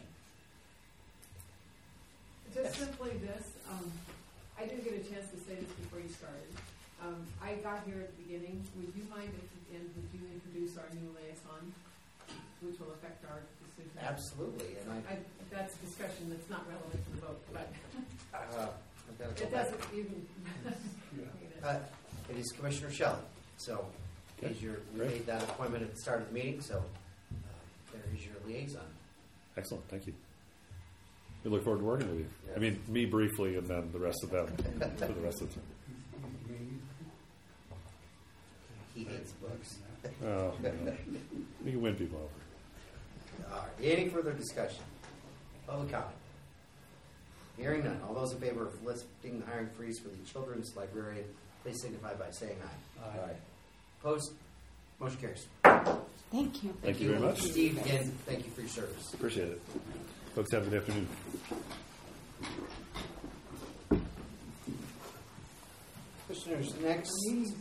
Just simply this, um, I didn't get a chance to say this before you started. Um, I got here at the beginning. Would you mind if, and would you introduce our new liaison, which will affect our decision? Absolutely. And I, I, that's a discussion that's not relevant to the vote, but uh, I've got to go it back. doesn't even. Uh, it is Commissioner Shelley. So, Okay. is your, we Great. made that appointment at the start of the meeting, so uh, there is your liaison. Excellent. Thank you. We look forward to working with you. I mean, me briefly, and then the rest of them for the rest of the time. He hates books. Oh, no. We can win people over. All right. Any further discussion? Public comment? Hearing none. All those in favor of lifting the hiring freeze for the children's librarian, please signify by saying aye. Aye. Opposed? Motion carries. Thank you. Thank you very much. Steve, again, thank you for your service. Appreciate it. Folks, have a good afternoon. Commissioners, next.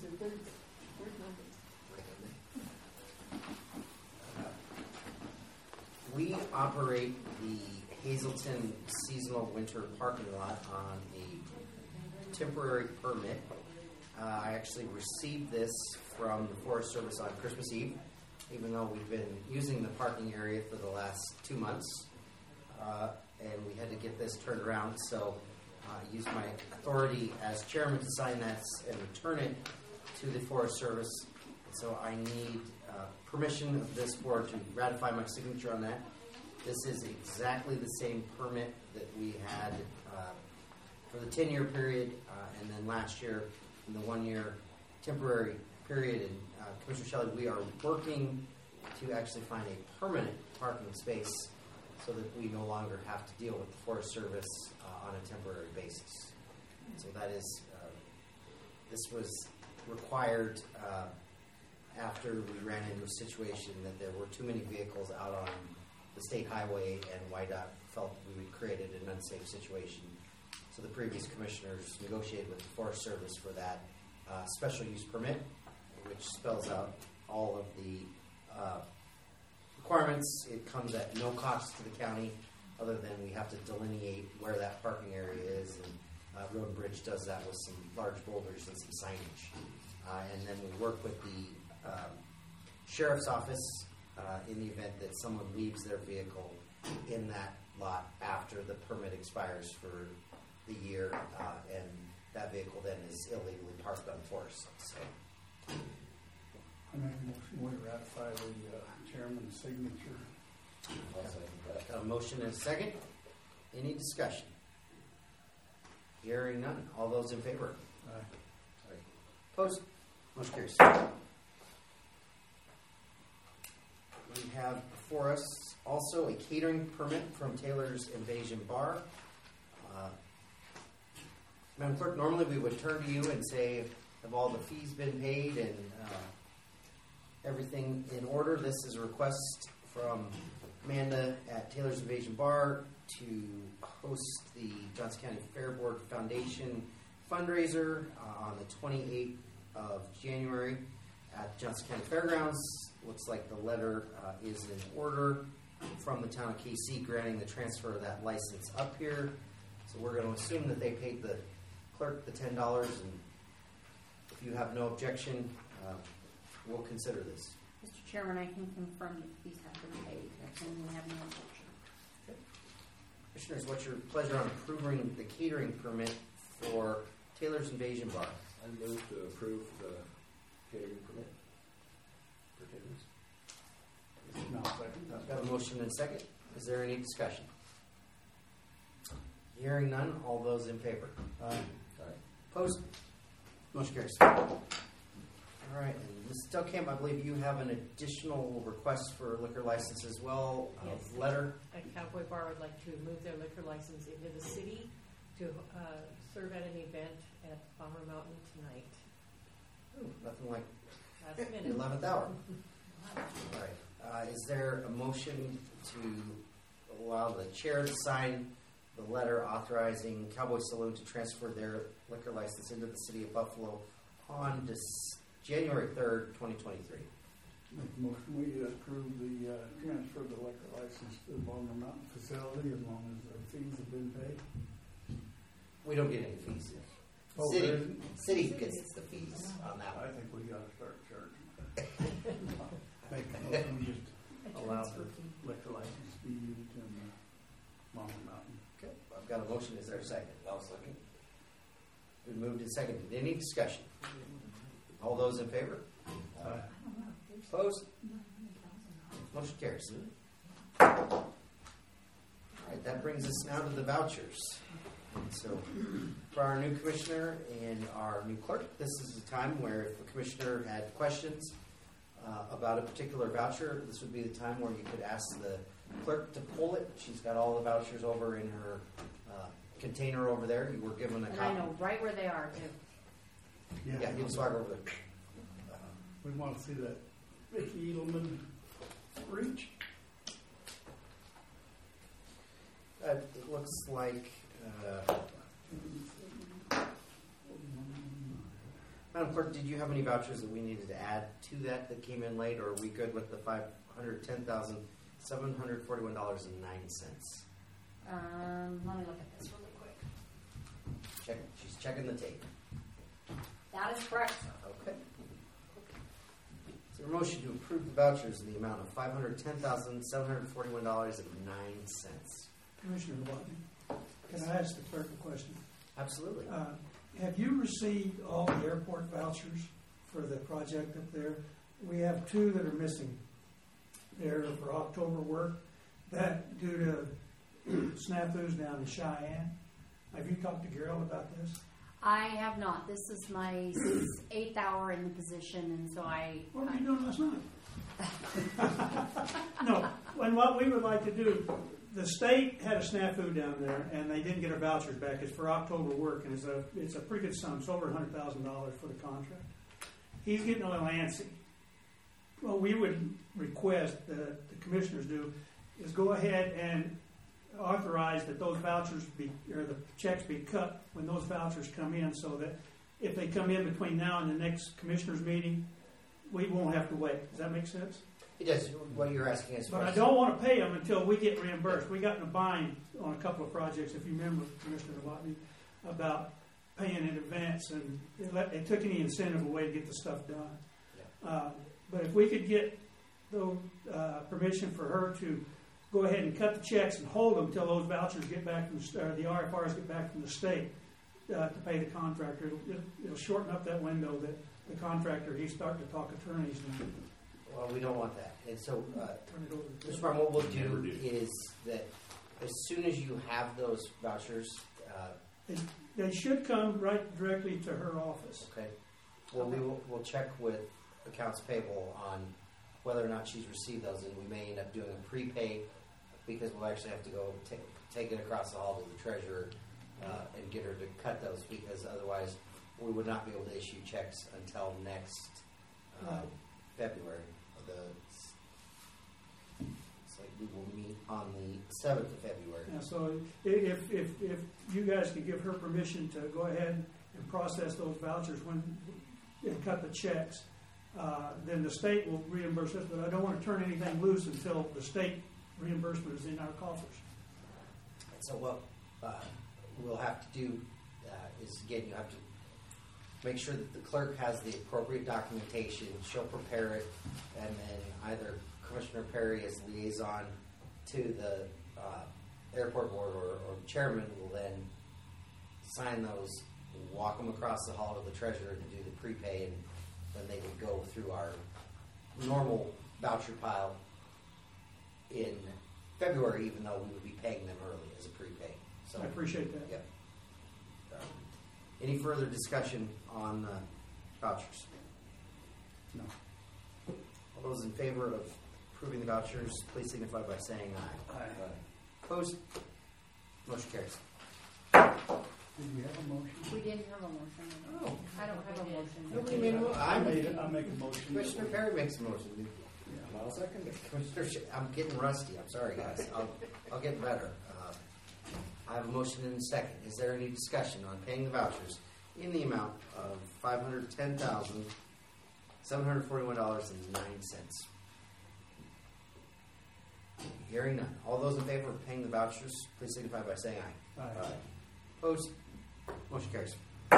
We operate the Hazelton Seasonal Winter Parking Lot on a temporary permit. Uh, I actually received this from the Forest Service on Christmas Eve, even though we've been using the parking area for the last two months. Uh, and we had to get this turned around, so I uh, used my authority as chairman to sign that and return it to the Forest Service. So I need uh, permission of this board to ratify my signature on that This is exactly the same permit that we had uh, for the ten-year period, uh, and then last year in the one-year temporary period. And uh, Commissioner Shelley, we are working to actually find a permanent parking space so that we no longer have to deal with the Forest Service uh, on a temporary basis. So that is, uh, this was required uh, after we ran into a situation that there were too many vehicles out on the state highway, and Y DOT felt we had created an unsafe situation. So the previous commissioners negotiated with the Forest Service for that uh, special use permit, which spells out all of the uh, requirements. It comes at no cost to the county, other than we have to delineate where that parking area is, and uh, Road and Bridge does that with some large boulders and some signage. Uh, and then we work with the um, sheriff's office uh, in the event that someone leaves their vehicle in that lot after the permit expires for the year, uh, and that vehicle then is illegally parked on Forest. So, I make a motion we ratify the uh, chairman's signature. I'll second that. got a motion and a second. Any discussion? Hearing none. All those in favor? Aye. Opposed? Motion carries. We have before us also a catering permit from Taylor's Invasion Bar. Uh, Madam Clerk, normally we would turn to you and say, have all the fees been paid and uh, everything in order? This is a request from Amanda at Taylor's Invasion Bar to host the Johnson County Fair Board Foundation fundraiser uh, on the twenty-eighth of January at Johnson County Fairgrounds. Looks like the letter uh, is in order from the town of K C granting the transfer of that license up here. So we're going to assume that they paid the clerk the ten dollars, and if you have no objection, uh, we'll consider this. Mister Chairman, I can confirm that these have been paid, and we have no objection. Okay. Commissioners, what's your pleasure on approving the catering permit for Taylor's Invasion Bar? I move to approve the catering permit for Taylor's. No, second. I've got a motion and a second. Is there any discussion? Hearing none, all those in favor? Aye. Aye. Opposed? Motion carries. All right, and Miz Delcamp, I believe you have an additional request for liquor license as well. Yes. A letter. A Cowboy Bar would like to move their liquor license into the city to uh, serve at an event at Bomber Mountain tonight. Ooh, nothing like Last the minute. eleventh hour. All right. Uh, is there a motion to allow the chair to sign the letter authorizing Cowboy Saloon to transfer their liquor license into the city of Buffalo on this January third, twenty twenty-three? Make a motion we approve the uh, transfer of the liquor license to the Bomber Mountain facility as long as the fees have been paid. We don't get any fees. Oh, City, there isn't? city gets the fees on that I one. think we got to start charging. Make a motion we just allow the liquor license to be used in uh, Bomber Mountain. Okay, I've got a motion. Is there a second? I'll second. Been moved and seconded. Any discussion? All those in favor? Aye. Opposed? Motion carries. All right, that brings us now to the vouchers. And so, for our new commissioner and our new clerk, this is a time where if a commissioner had questions uh, about a particular voucher, this would be the time where you could ask the clerk to pull it. She's got all the vouchers over in her uh, container over there. You were given a And copy. I know right where they are, too. Yeah, you can swag over there. Uh, We want to see that Vicky Edelman reach. Uh, it looks like, uh, Madam Clerk, did you have any vouchers that we needed to add to that that came in late, or are we good with the five hundred ten thousand seven hundred forty-one dollars and nine cents? Um, let me look at this really quick. Check. She's checking the tape. That is correct. Okay. Is there a motion to approve the vouchers in the amount of five hundred ten thousand seven hundred forty-one dollars and nine cents? Commissioner Watney, can I ask the clerk a question? Absolutely. Uh, have you received all the airport vouchers for the project up there? We have two that are missing. They're for October work. that due to snafus down in Cheyenne. Have you talked to Gerald about this? I have not. This is my eighth hour in the position, and so I. What were you doing last night? No, and what we would like to do, the state had a snafu down there, and they didn't get our vouchers back. It's for October work, and it's a it's a pretty good sum. It's over one hundred thousand dollars for the contract. He's getting a little antsy. What we would request that the commissioners do is go ahead and authorize that those vouchers be, or the checks be cut when those vouchers come in, so that if they come in between now and the next commissioners meeting, we won't have to wait. Does that make sense? It does. What you're asking is. But I don't want to pay them until we get reimbursed. We got in a bind on a couple of projects, if you remember, Commissioner Novotny, about paying in advance, and it, let, it took any incentive away to get the stuff done. Yeah. Uh, but if we could get the uh, permission for her to go ahead and cut the checks and hold them until those vouchers get back from the, or the R F Rs get back from the state uh, to pay the contractor, it'll, it'll, it'll shorten up that window that the contractor, he's starting to talk attorneys and Well, we don't want that. And so, uh, turn it over to Mister Martin, what we'll do is that as soon as you have those vouchers, uh, They, they should come right directly to her office. okay, well, we will, we'll check with accounts payable on whether or not she's received those, and we may end up doing a prepay because we'll actually have to go take, take it across the hall to the treasurer uh, and get her to cut those, because otherwise we would not be able to issue checks until next uh, Right. February. The, it's like we will meet on the seventh of February. Yeah, so i- if, if, if you guys could give her permission to go ahead and process those vouchers when, and cut the checks, uh, then the state will reimburse us, but I don't want to turn anything loose until the state reimbursement is in our coffers. So what uh, we'll have to do uh, is, again, you have to make sure that the clerk has the appropriate documentation. She'll prepare it, and then either Commissioner Perry as liaison to the uh, airport board or, or chairman will then sign those, walk them across the hall to the treasurer to do the prepay, and then they would go through our normal voucher pile in February, even though we would be paying them early as a prepay. So I appreciate that. Yep. Um, any further discussion on uh, vouchers? No. All those in favor of approving the vouchers, please signify by saying aye. Aye. Opposed? Motion carries. Did we have a motion? We didn't have a motion. Oh. I don't have a motion. Nobody made a mo- I I made made it, I make a motion. Commissioner Perry makes a motion. Yeah. I'll second it. Commissioner, Sh- I'm getting rusty. I'm sorry, guys. I'll, I'll get better. Uh, I have a motion and a second. Is there any discussion on paying the vouchers in the amount of five hundred ten thousand seven hundred forty-one dollars and nine cents? Hearing none. All those in favor of paying the vouchers, please signify by saying aye. Aye. Opposed? Motion carries.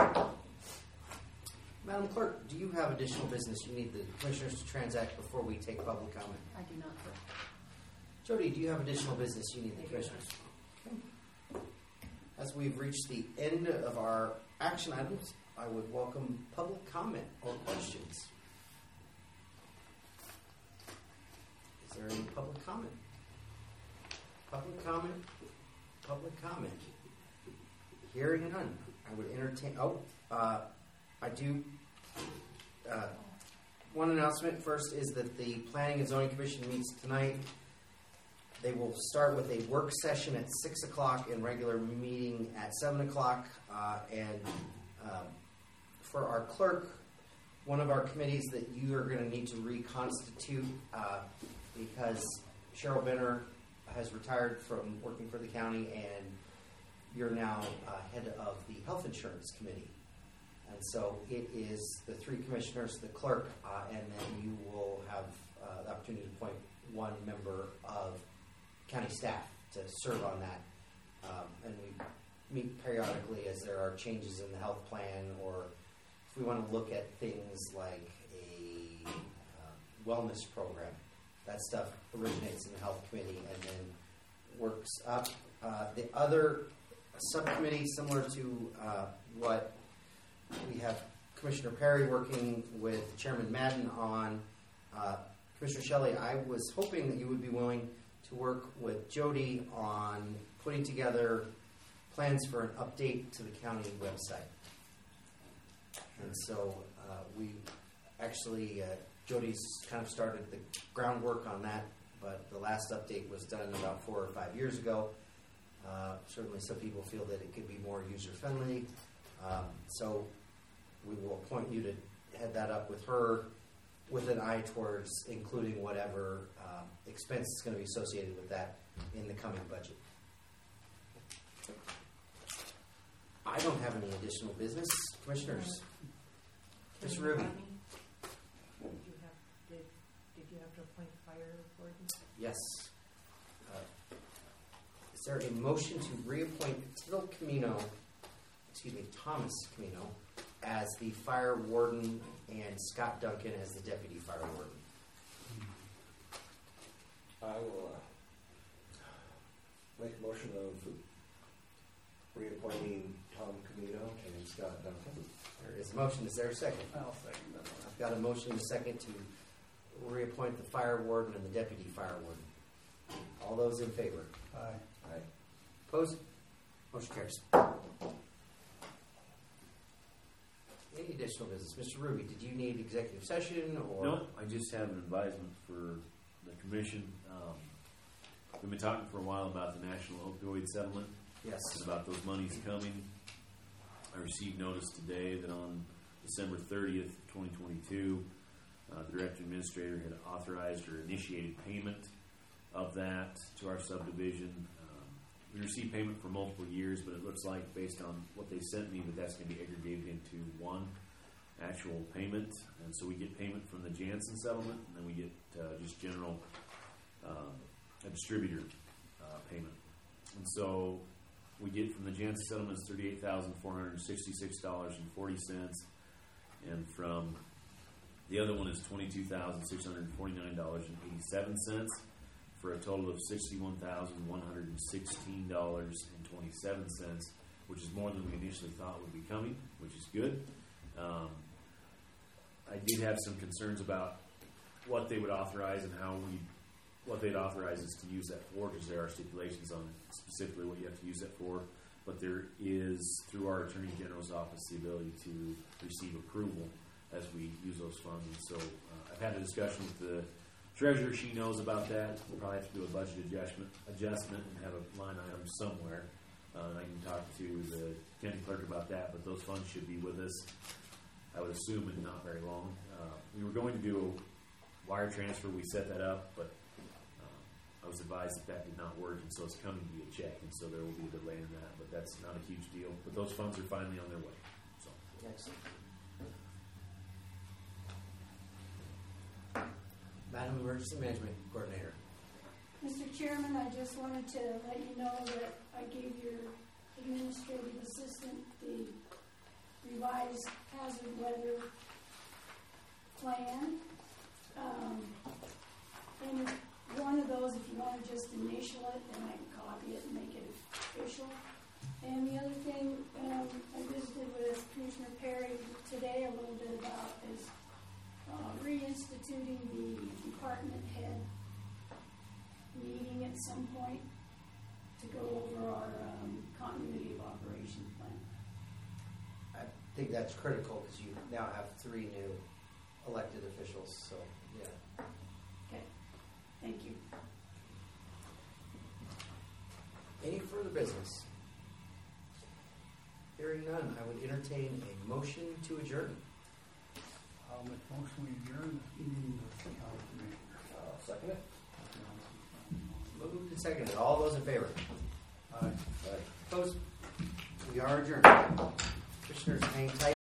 Madam Clerk, do you have additional business you need the commissioners to transact before we take public comment? I do not, sir. Jody, do you have additional business you need the commissioners? Okay. As we've reached the end of our action items, I would welcome public comment or questions. Is there any public comment? Public comment? Public comment? Hearing none, I would entertain, oh, uh, I do, uh, one announcement first is that the Planning and Zoning Commission meets tonight. They will start with a work session at six o'clock and regular meeting at seven o'clock. Uh, and um, for our clerk, one of our committees that you are going to need to reconstitute uh, because Cheryl Benner has retired from working for the county, and you're now uh, head of the Health Insurance Committee. And so it is the three commissioners, the clerk, uh, and then you will have uh, the opportunity to appoint one member of county staff to serve on that. Um, and we meet periodically as there are changes in the health plan, or if we want to look at things like a uh, wellness program. That stuff originates in the health committee and then works up. Uh, the other subcommittee, similar to uh, what we have Commissioner Perry working with Chairman Madden on, uh, Commissioner Shelley, I was hoping that you would be willing to work with Jody on putting together plans for an update to the county website. And so uh, we actually, uh, Jody's kind of started the groundwork on that, but the last update was done about four or five years ago. Uh, certainly some people feel that it could be more user-friendly. Um, so we will appoint you to head that up with her with an eye towards including whatever uh, expense is going to be associated with that in the coming budget. I don't have any additional business. Commissioners? Mister Ruby? Did you have, did, did you have to appoint fire warden? Yes. Uh, is there a motion to reappoint Tittle Camino, excuse me, Thomas Camino, as the fire warden and Scott Duncan as the deputy fire warden? I will uh, make a motion of reappointing Tom Camino and Scott Duncan. There is a motion. Is there a second? I'll second that. I've got a motion and a second to reappoint the fire warden and the deputy fire warden. All those in favor? Aye. Aye. Opposed? Motion carries. Any additional business? Mister Ruby, did you need executive session or? No, I just have an advisement for the commission. Um, we've been talking for a while about the national opioid settlement. Yes. And about those monies coming. I received notice today that on December thirtieth, twenty twenty-two, uh, the director administrator had authorized or initiated payment of that to our subdivision. Um, we received payment for multiple years, but it looks like, based on what they sent me, that that's going to be aggregated into one actual payment. And so we get payment from the Janssen settlement, and then we get uh, just general um, a distributor uh, payment. And so we get from the Janssen settlement is thirty-eight thousand four hundred sixty-six dollars and forty cents, and from the other one is twenty-two thousand six hundred forty-nine dollars and eighty-seven cents, for a total of sixty-one thousand one hundred sixteen dollars and twenty-seven cents, which is more than we initially thought would be coming, which is good. Um, I did have some concerns about what they would authorize and how we what they'd authorize us to use that for, because there are stipulations on specifically what you have to use that for. But there is, through our Attorney General's office, the ability to receive approval as we use those funds. And so uh, I've had a discussion with the treasurer. She knows about that. We'll probably have to do a budget adjustment, adjustment and have a line item somewhere. Uh, and I can talk to the county clerk about that. But those funds should be with us, I would assume, in not very long. Uh, we were going to do a wire transfer. We set that up, but I was advised that that did not work, and so it's coming via check, and so there will be a delay in that, but that's not a huge deal. But those funds are finally on their way. So. Excellent. Madam Emergency Management Coordinator. Mister Chairman, I just wanted to let you know that I gave your administrative assistant the revised hazard weather plan. Um, and one of those, if you want to just initial it, then I can copy it and make it official. And the other thing um, I visited with Commissioner Perry today a little bit about is uh, reinstituting the department head meeting at some point to go over our um, continuity of operation plan. I think that's critical because you now have three new elected officials, so yeah. Okay. Thank you. Any further business? Hearing none, I would entertain a motion to adjourn. I'll make a motion we adjourn this meeting of the county commissioner. I'll second it. Moved and seconded. All those in favor? Aye. Opposed? We are adjourned. Commissioners, hang tight.